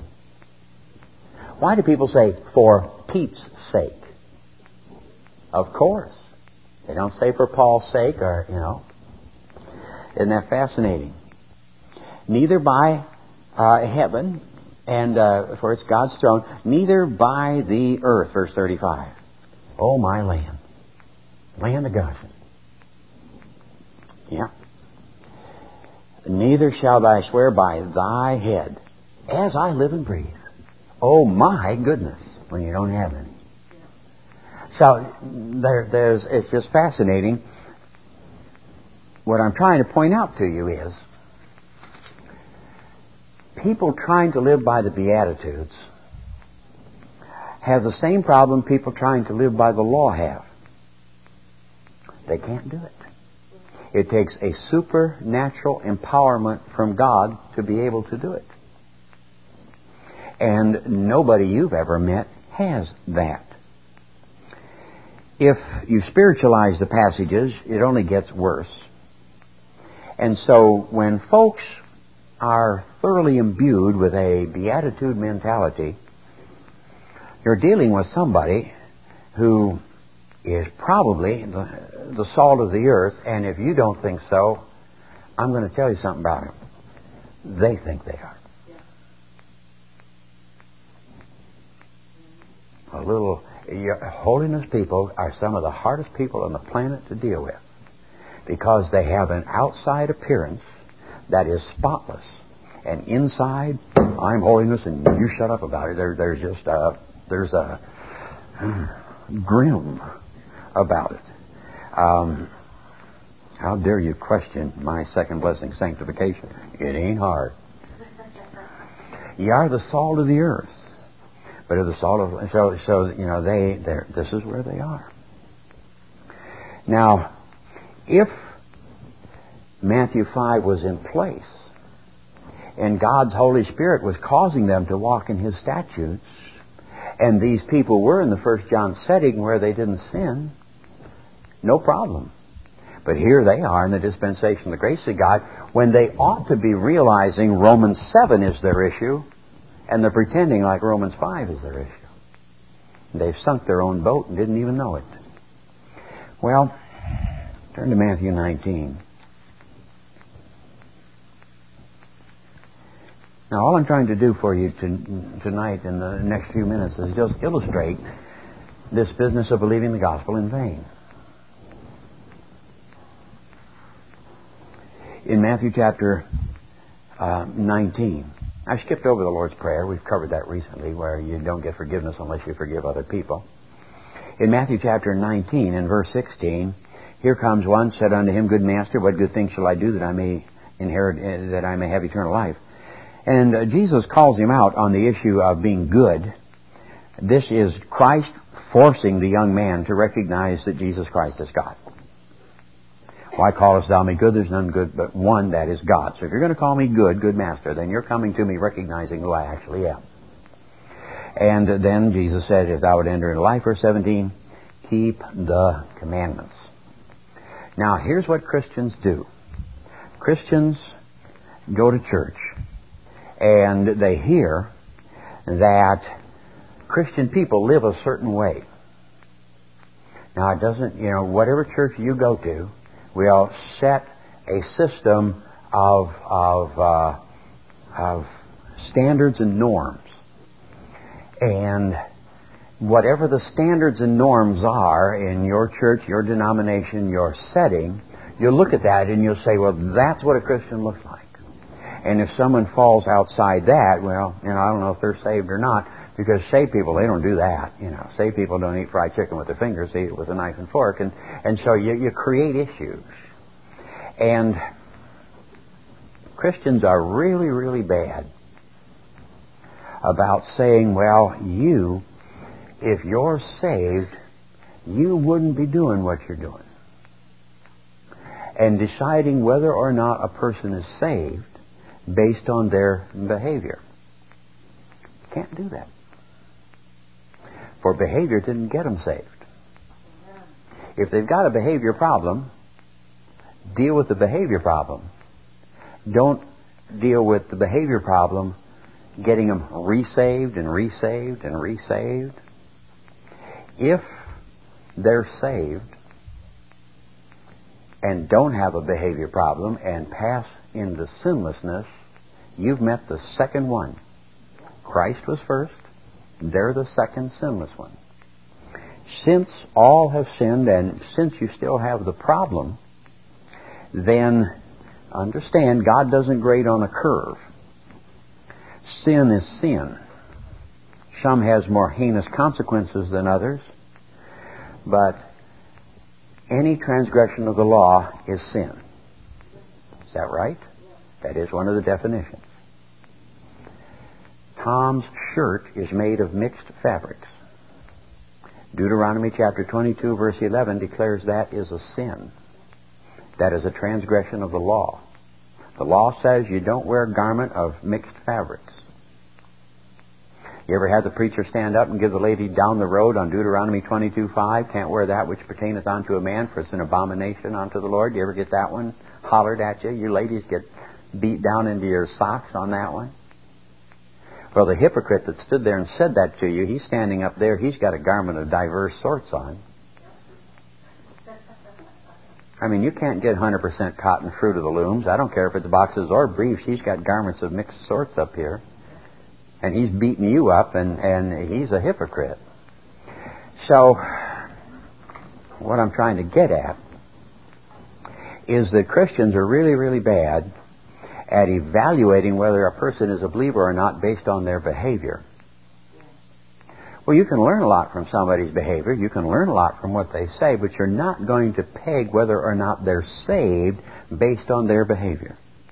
Why do people say, for Pete's sake? Of course. They don't say for Paul's sake, or, you know. Isn't that fascinating? Neither by uh, heaven, and uh, for it's God's throne, neither by the earth, verse thirty-five. Oh, my land. Land of Goshen. Yeah. Neither shall thou swear by thy head, as I live and breathe. Oh, my goodness, when you don't have any. So, there, there's, it's just fascinating. What I'm trying to point out to you is, people trying to live by the Beatitudes have the same problem people trying to live by the law have. They can't do it. It takes a supernatural empowerment from God to be able to do it. And nobody you've ever met has that. If you spiritualize the passages, it only gets worse. And so when folks are thoroughly imbued with a beatitude mentality, you're dealing with somebody who is probably the, the salt of the earth, and if you don't think so, I'm going to tell you something about them. They think they are. A little holiness people are some of the hardest people on the planet to deal with, because they have an outside appearance that is spotless, and inside, I'm holiness and you shut up about it. There, there's just a, there's a uh, grim about it. Um, how dare you question my second blessing, sanctification? It ain't hard. You are the salt of the earth, but of the salt of so so you know they they this is where they are. Now, if Matthew five was in place, and God's Holy Spirit was causing them to walk in His statutes, and these people were in the First John setting where they didn't sin, no problem. But here they are in the dispensation of the grace of God, when they ought to be realizing Romans seven is their issue, and they're pretending like Romans five is their issue. They've sunk their own boat and didn't even know it. Well, Turn to Matthew nineteen. Now, all I'm trying to do for you to, tonight in the next few minutes is just illustrate this business of believing the gospel in vain. In Matthew chapter uh, nineteen, I skipped over the Lord's Prayer. We've covered that recently, where you don't get forgiveness unless you forgive other people. In Matthew chapter nineteen and verse sixteen, here comes one, said unto him, Good master, what good thing shall I do that I may inherit, uh, that I may have eternal life? And uh, Jesus calls him out on the issue of being good. This is Christ forcing the young man to recognize that Jesus Christ is God. Why callest thou me good? There's none good but one, that is God. So if you're going to call me good, good master, then you're coming to me recognizing who I actually am. And then Jesus said, if thou would enter into life, verse seventeen, keep the commandments. Now, here's what Christians do. Christians go to church, and they hear that Christian people live a certain way. Now, it doesn't, you know, whatever church you go to, we'll set a system of, of, uh, of standards and norms. And whatever the standards and norms are in your church, your denomination, your setting, you'll look at that and you'll say, well, that's what a Christian looks like. And if someone falls outside that, well, you know, I don't know if they're saved or not, because saved people, they don't do that. You know, saved people don't eat fried chicken with their fingers; they eat it with a knife and fork, and and so you you create issues. And Christians are really, really bad about saying, well, you, if you're saved, you wouldn't be doing what you're doing, and deciding whether or not a person is saved based on their behavior. Can't do that. For behavior didn't get them saved. If they've got a behavior problem, deal with the behavior problem. Don't deal with the behavior problem getting them resaved and resaved and resaved. If they're saved and don't have a behavior problem and pass into sinlessness, you've met the second one. Christ was first. They're the second sinless one. Since all have sinned, and since you still have the problem, then understand God doesn't grade on a curve. Sin is sin. Some has more heinous consequences than others, but any transgression of the law is sin. Is that right? That is one of the definitions. Tom's shirt is made of mixed fabrics. Deuteronomy chapter twenty-two, verse eleven declares that is a sin. That is a transgression of the law. The law says you don't wear a garment of mixed fabrics. You ever had the preacher stand up and give the lady down the road on Deuteronomy twenty-two five, can't wear that which pertaineth unto a man, for it's an abomination unto the Lord? You ever get that one hollered at you? You ladies get beat down into your socks on that one? Well, the hypocrite that stood there and said that to you, he's standing up there, he's got a garment of diverse sorts on. I mean, you can't get one hundred percent cotton fruit of the looms. I don't care if it's boxes or briefs. He's got garments of mixed sorts up here. And he's beating you up, and, and he's a hypocrite. So, what I'm trying to get at is that Christians are really, really bad at evaluating whether a person is a believer or not based on their behavior. Well, you can learn a lot from somebody's behavior. You can learn a lot from what they say, but you're not going to peg whether or not they're saved based on their behavior.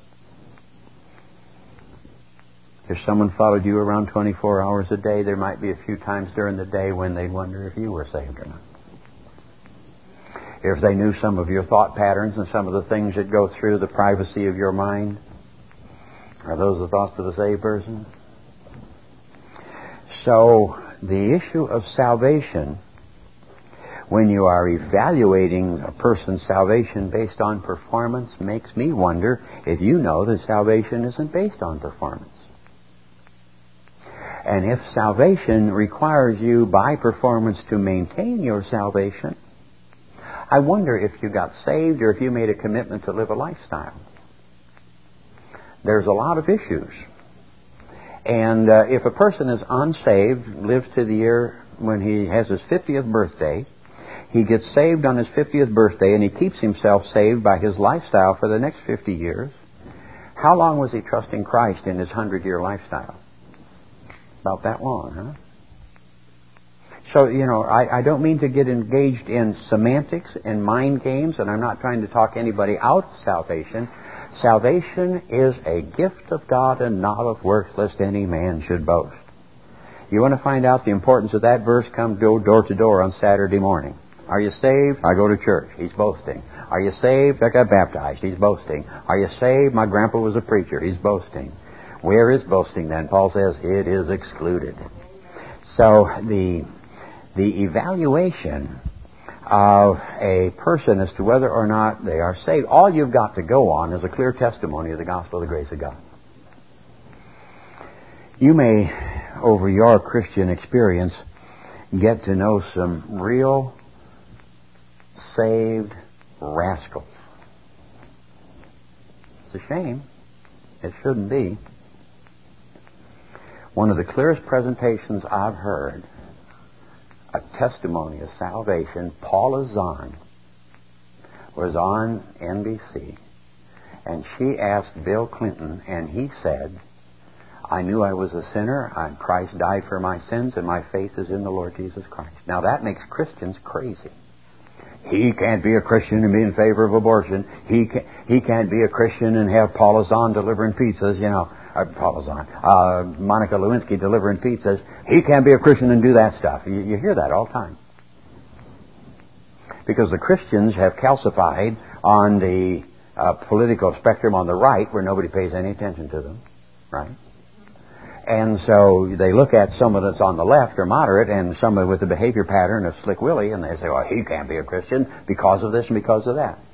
If someone followed you around twenty-four hours a day, there might be a few times during the day when they'd wonder if you were saved or not. If they knew some of your thought patterns and some of the things that go through the privacy of your mind, are those the thoughts of a saved person? So, the issue of salvation, when you are evaluating a person's salvation based on performance, makes me wonder if you know that salvation isn't based on performance. And if salvation requires you by performance to maintain your salvation, I wonder if you got saved or if you made a commitment to live a lifestyle. There's a lot of issues. And uh, if a person is unsaved, lives to the year when he has his fiftieth birthday, he gets saved on his fiftieth birthday and he keeps himself saved by his lifestyle for the next fifty years, how long was he trusting Christ in his hundred-year lifestyle? About that long, huh? So, you know, I, I don't mean to get engaged in semantics and mind games, and I'm not trying to talk anybody out of salvation. Salvation is a gift of God and not of works, lest any man should boast. You want to find out the importance of that verse? Come go door to door on Saturday morning. Are you saved? I go to church. He's boasting. Are you saved? I got baptized. He's boasting. Are you saved? My grandpa was a preacher. He's boasting. Where is boasting then? Paul says it is excluded. So the the evaluation of a person as to whether or not they are saved, all you've got to go on is a clear testimony of the gospel of the grace of God. You may, over your Christian experience, get to know some real saved rascals. It's a shame. It shouldn't be. One of the clearest presentations I've heard, a testimony of salvation, Paula Zahn was on N B C, and she asked Bill Clinton, and he said, I knew I was a sinner, and Christ died for my sins, and my faith is in the Lord Jesus Christ. Now that makes Christians crazy. He can't be a Christian and be in favor of abortion. He can't, he can't be a Christian and have Paula Zahn delivering pizzas, you know. Uh, Paula Zahn, uh, Monica Lewinsky delivering pizzas. He can't be a Christian and do that stuff. You, you hear that all the time. Because the Christians have calcified on the uh, political spectrum on the right where nobody pays any attention to them. Right? And so they look at someone that's on the left or moderate and someone with a behavior pattern of Slick Willie, and they say, well, he can't be a Christian because of this and because of that.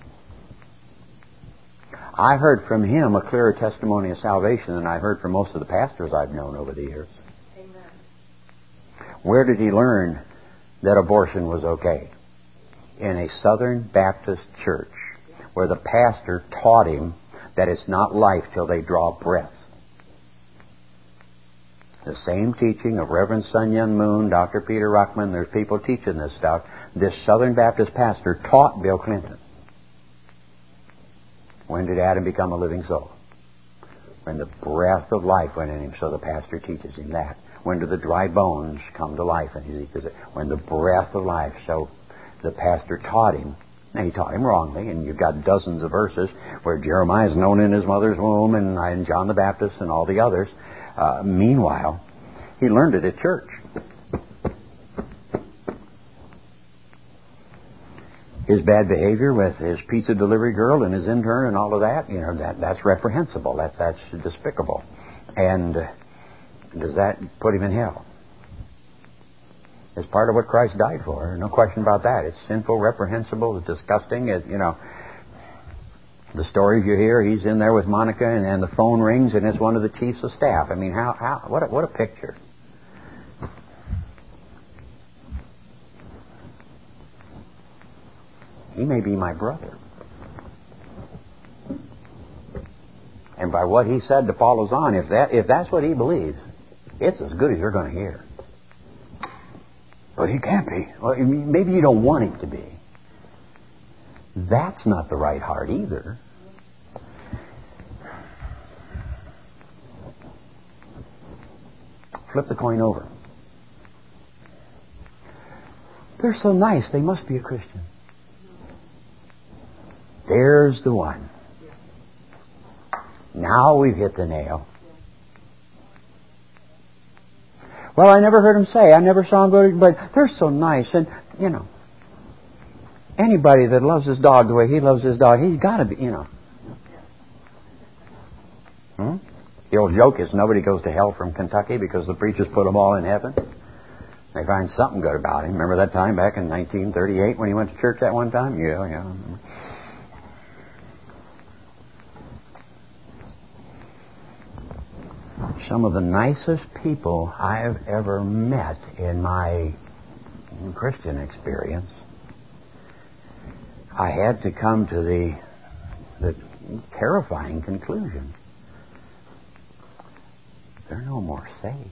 I heard from him a clearer testimony of salvation than I heard from most of the pastors I've known over the years. Amen. Where did he learn that abortion was okay? In a Southern Baptist church where the pastor taught him that it's not life till they draw breath. The same teaching of Reverend Sun Myung Moon, Doctor Peter Ruckman, there's people teaching this stuff. This Southern Baptist pastor taught Bill Clinton. When did Adam become a living soul? When the breath of life went in him, so the pastor teaches him that. When do the dry bones come to life? And he says, when the breath of life, so the pastor taught him. Now, he taught him wrongly, and you've got dozens of verses where Jeremiah is known in his mother's womb, and, and John the Baptist and all the others. Uh, meanwhile, he learned it at church. His bad behavior with his pizza delivery girl and his intern and all of that, you know, that that's reprehensible. That's that's despicable. And uh, does that put him in hell? It's part of what Christ died for. No question about that. It's sinful, reprehensible, it's disgusting. It, you know, the stories you hear, he's in there with Monica and, and the phone rings and it's one of the chiefs of staff. I mean, how how what a, what a picture. He may be my brother. And by what he said to Paula Zahn, if that if that's what he believes, it's as good as you're going to hear. But he can't be. Well, maybe you don't want him to be. That's not the right heart either. Flip the coin over. They're so nice, they must be a Christian. There's the one. Now we've hit the nail. Well, I never heard him say. I never saw him go to, but they're so nice. And, you know, anybody that loves his dog the way he loves his dog, he's got to be, you know. Hmm? The old joke is nobody goes to hell from Kentucky because the preachers put them all in heaven. They find something good about him. Remember that time back in nineteen thirty-eight when he went to church that one time? Yeah, yeah. Some of the nicest people I've ever met in my Christian experience I had to come to the, the terrifying conclusion. They're no more saved.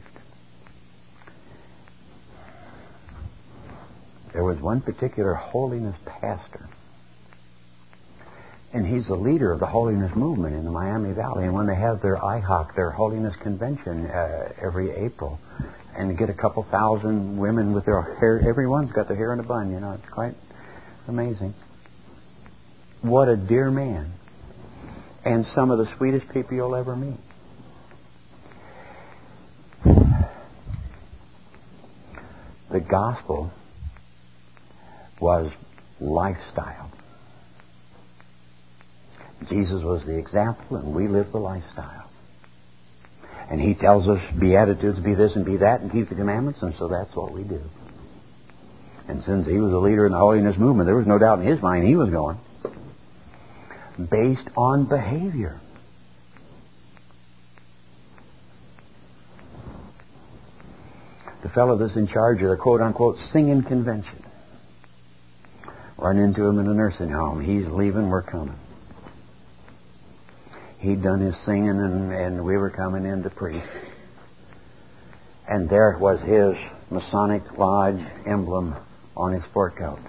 There was one particular holiness pastor, and he's the leader of the holiness movement in the Miami Valley. And when they have their I HOC, their holiness convention, uh, every April, and get a couple thousand women with their hair, everyone's got their hair in a bun, you know, it's quite amazing. What a dear man. And some of the sweetest people you'll ever meet. The gospel was lifestyle. Jesus was the example, and we live the lifestyle. And He tells us, Beatitudes, be this and be that, and keep the commandments, and so that's what we do. And since He was a leader in the holiness movement, there was no doubt in His mind He was going. Based on behavior. The fellow that's in charge of the quote-unquote singing convention. Run into him in a nursing home. He's leaving, we're coming. He'd done his singing, and, and we were coming in to preach. And there was his Masonic Lodge emblem on his sport coat.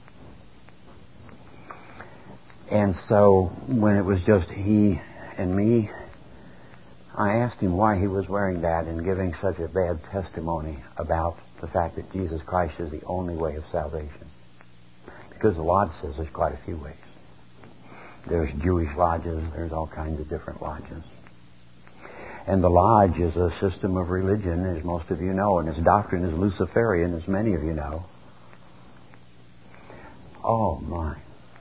And so, when it was just he and me, I asked him why he was wearing that and giving such a bad testimony about the fact that Jesus Christ is the only way of salvation. Because the Lodge says there's quite a few ways. There's Jewish lodges, there's all kinds of different lodges. And the Lodge is a system of religion, as most of you know, and its doctrine is Luciferian, as many of you know. Oh, my.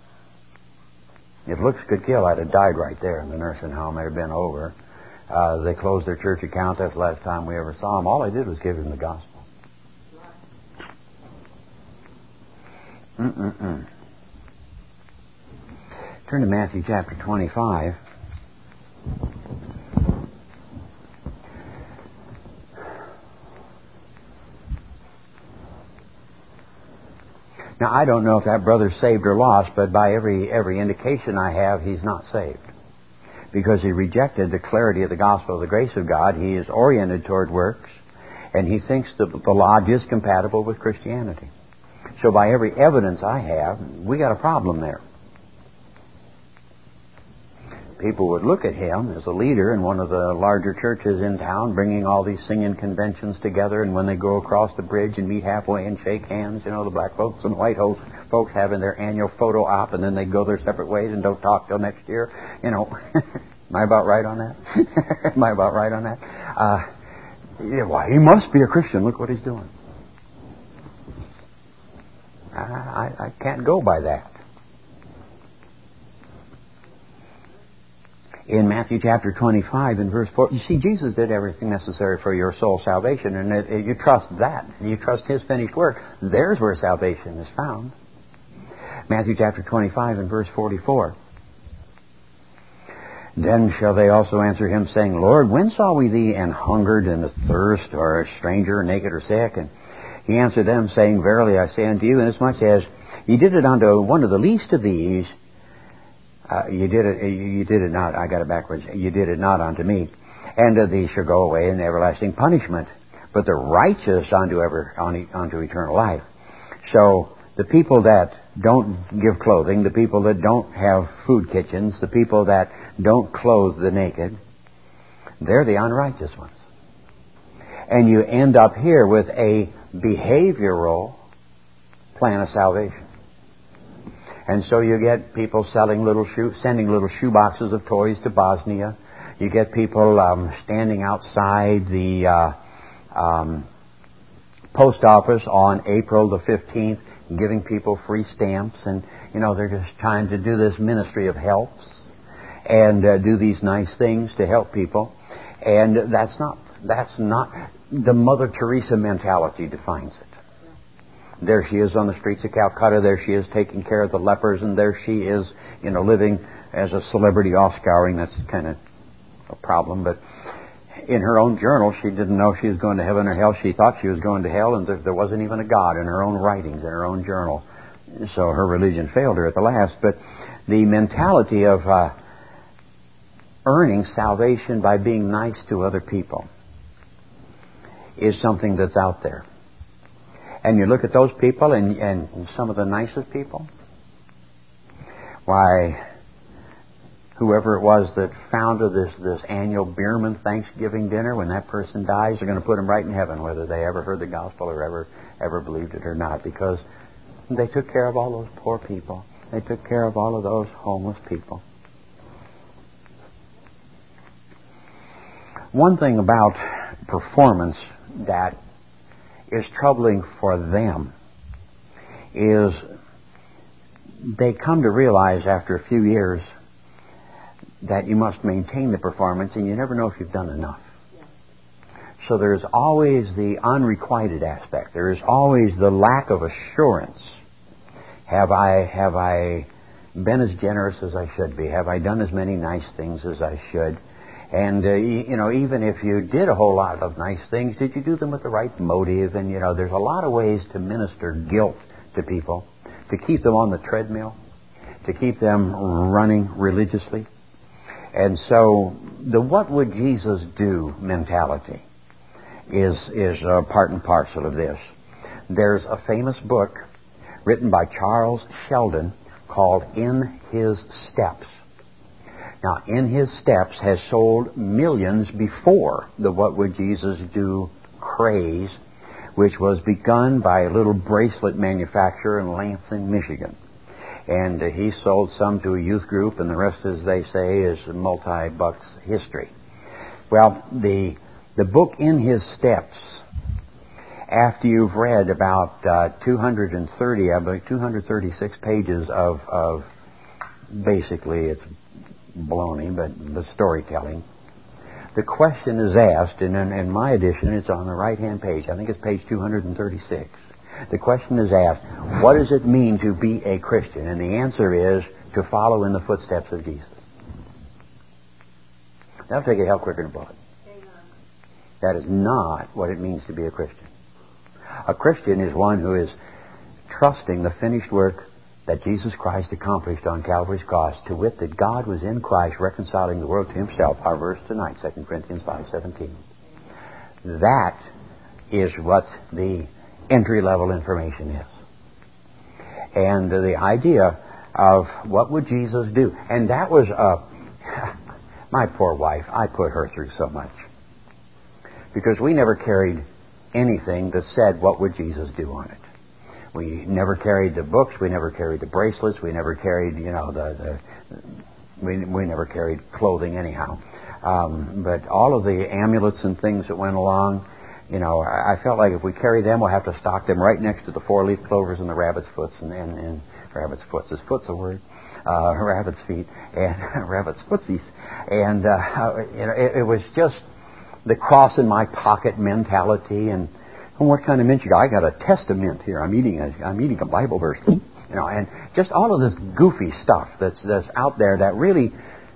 If looks could kill, I'd have died right there in the nursing home. They'd have been over. Uh, they closed their church account. That's the last time we ever saw them. All I did was give him the gospel. Mm-mm-mm. Turn to Matthew chapter twenty-five. Now, I don't know if that brother's saved or lost, but by every every indication I have, he's not saved. Because he rejected the clarity of the gospel of the grace of God. He is oriented toward works, and he thinks the, the Lodge is compatible with Christianity. So by every evidence I have, we got a problem there. People would look at him as a leader in one of the larger churches in town, bringing all these singing conventions together, and when they go across the bridge and meet halfway and shake hands, you know, the black folks and white folks having their annual photo op, and then they go their separate ways and don't talk till next year. You know, am I about right on that? Am I about right on that? Uh, yeah, well, he must be a Christian. Look what he's doing. I, I, I can't go by that. In Matthew chapter twenty-five and verse four, you see, Jesus did everything necessary for your soul salvation, and it, it, you trust that. You trust His finished work. There's where salvation is found. Matthew chapter twenty-five and verse forty-four. Then shall they also answer Him, saying, Lord, when saw we Thee an hungered and athirst, or a stranger, naked, or sick? And He answered them, saying, Verily I say unto you, inasmuch as ye did it unto one of the least of these, Uh, you did it. You did it not. I got it backwards. You did it not unto me, and uh, these shall go away in everlasting punishment. But the righteous unto ever unto eternal life. So the people that don't give clothing, the people that don't have food kitchens, the people that don't clothe the naked, they're the unrighteous ones. And you end up here with a behavioral plan of salvation. And so you get people selling little shoe, sending little shoe boxes of toys to Bosnia. You get people um, standing outside the uh, um, post office on April the fifteenth, giving people free stamps, and you know they're just trying to do this ministry of helps and uh, do these nice things to help people. And that's not that's not the Mother Teresa mentality defines it. There she is on the streets of Calcutta. There she is taking care of the lepers, and there she is, you know, living as a celebrity off-scouring. That's kind of a problem. But in her own journal, she didn't know she was going to heaven or hell. She thought she was going to hell, and there, there wasn't even a God in her own writings, in her own journal. so her religion failed her at the last. But the mentality of uh, earning salvation by being nice to other people is something that's out there. And you look at those people, and, and some of the nicest people, why, whoever it was that founded this, this annual Bierman Thanksgiving dinner, when that person dies, they're going to put them right in heaven, whether they ever heard the gospel or ever ever believed it or not, because they took care of all those poor people. They took care of all of those homeless people. One thing about performance that is troubling for them is they come to realize after a few years that you must maintain the performance, and you never know if you've done enough. Yeah. So there's always the unrequited aspect. There is always the lack of assurance. Have I have I been as generous as I should be? Have I done as many nice things as I should? And uh, you know, even if you did a whole lot of nice things, did you do them with the right motive? And you know, there's a lot of ways to minister guilt to people, to keep them on the treadmill, to keep them running religiously. And so the what would Jesus do mentality is is uh, part and parcel of this. There's a famous book written by Charles Sheldon called In His Steps. Now, In His Steps has sold millions before the What Would Jesus Do craze, which was begun by a little bracelet manufacturer in Lansing, Michigan. And uh, he sold some to a youth group, and the rest, as they say, is multi-bucks history. Well, the the book In His Steps, after you've read about uh, two hundred thirty, I believe, two hundred thirty-six pages of, of basically it's baloney, but the storytelling, the question is asked, and in, in my edition, it's on the right-hand page. I think it's page two hundred thirty-six. The question is asked, what does it mean to be a Christian? And the answer is to follow in the footsteps of Jesus. That'll take you hell quicker than a bullet. That is not what it means to be a Christian. A Christian is one who is trusting the finished work that Jesus Christ accomplished on Calvary's cross, to wit that God was in Christ reconciling the world to Himself. Our verse tonight, Second Corinthians five seventeen. That is what the entry-level information is. And uh, the idea of what would Jesus do? And that was, uh, my poor wife, I put her through so much. Because we never carried anything that said, what would Jesus do on it? We never carried the books, we never carried the bracelets, we never carried, you know, the, the we, we never carried clothing anyhow. Um, but all of the amulets and things that went along, you know, I felt like if we carry them, we'll have to stock them right next to the four-leaf clovers and the rabbit's foots, and, and, and rabbit's foots. Is foot's a word? Uh, rabbit's feet and rabbit's footsies. And, uh, you know, it, it was just the cross in my pocket mentality. And, and what kind of mint you got? I got a testament here. I'm eating a, I'm eating a Bible verse. You know, and just all of this goofy stuff that's, that's out there that really,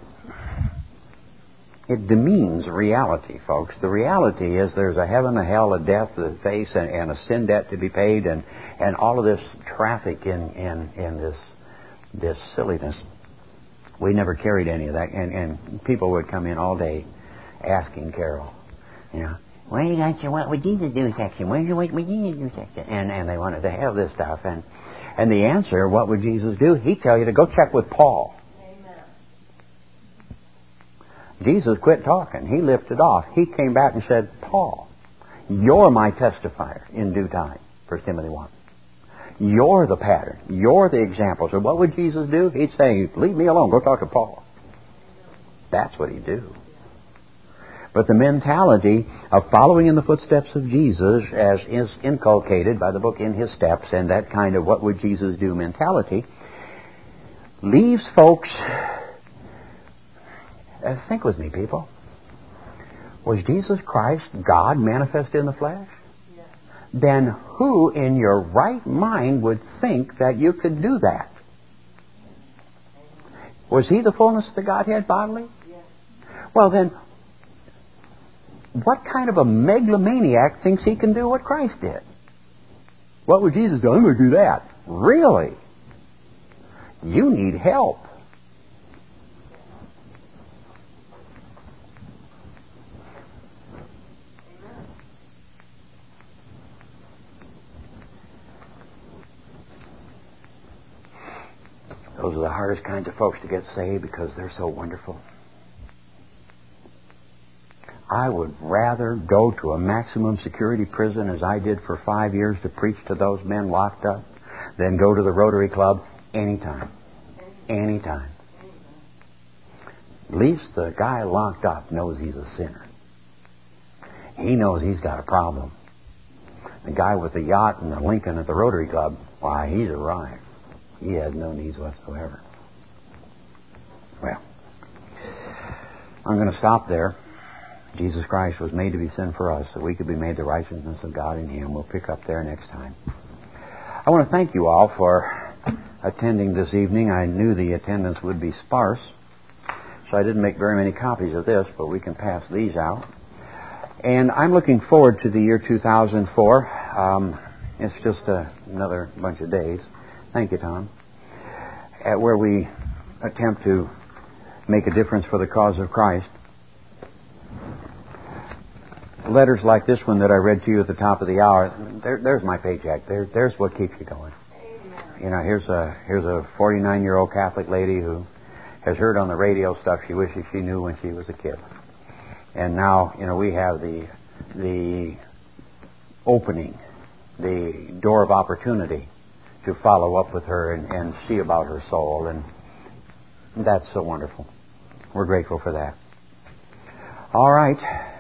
it demeans reality, folks. The reality is there's a heaven, a hell, a death to face, and, and a sin debt to be paid, and, and all of this traffic in, in, in this this silliness. We never carried any of that, and, and people would come in all day asking Carol, you know, well, you got your What Would Jesus Do section. Where's your What Would Jesus Do section? And, and they wanted to have this stuff. And, and the answer, what would Jesus do? He'd tell you to go check with Paul. Jesus quit talking. He lifted off. He came back and said, Paul, you're my testifier in due time. First Timothy one. You're the pattern. You're the example. So what would Jesus do? He'd say, leave me alone. Go talk to Paul. That's what he'd do. But the mentality of following in the footsteps of Jesus, as is inculcated by the book In His Steps, and that kind of what would Jesus do mentality, leaves folks... Uh, think with me, people. Was Jesus Christ God manifest in the flesh? Yes. Then who in your right mind would think that you could do that? Was He the fullness of the Godhead bodily? Yes. Well then, what kind of a megalomaniac thinks he can do what Christ did? What would Jesus do? I'm going to do that. Really? You need help. Those are the hardest kinds of folks to get saved because they're so wonderful. I would rather go to a maximum security prison as I did for five years to preach to those men locked up than go to the Rotary Club anytime. Anytime. At least the guy locked up knows he's a sinner. He knows he's got a problem. The guy with the yacht and the Lincoln at the Rotary Club, why, he's arrived. He has no needs whatsoever. Well, I'm going to stop there. Jesus Christ was made to be sin for us, so we could be made the righteousness of God in Him. We'll pick up there next time. I want to thank you all for attending this evening. I knew the attendance would be sparse, so I didn't make very many copies of this, but we can pass these out. And I'm looking forward to the year two thousand four. Um, it's just uh, another bunch of days. Thank you, Tom. At where we attempt to make a difference for the cause of Christ. Letters like this one that I read to you at the top of the hour, there, there's my paycheck. There, there's what keeps you going. Amen. You know, here's a here's a forty-nine-year-old Catholic lady who has heard on the radio stuff she wishes she knew when she was a kid. And now, you know, we have the the opening, the door of opportunity to follow up with her and, and see about her soul. And that's so wonderful. We're grateful for that. All right.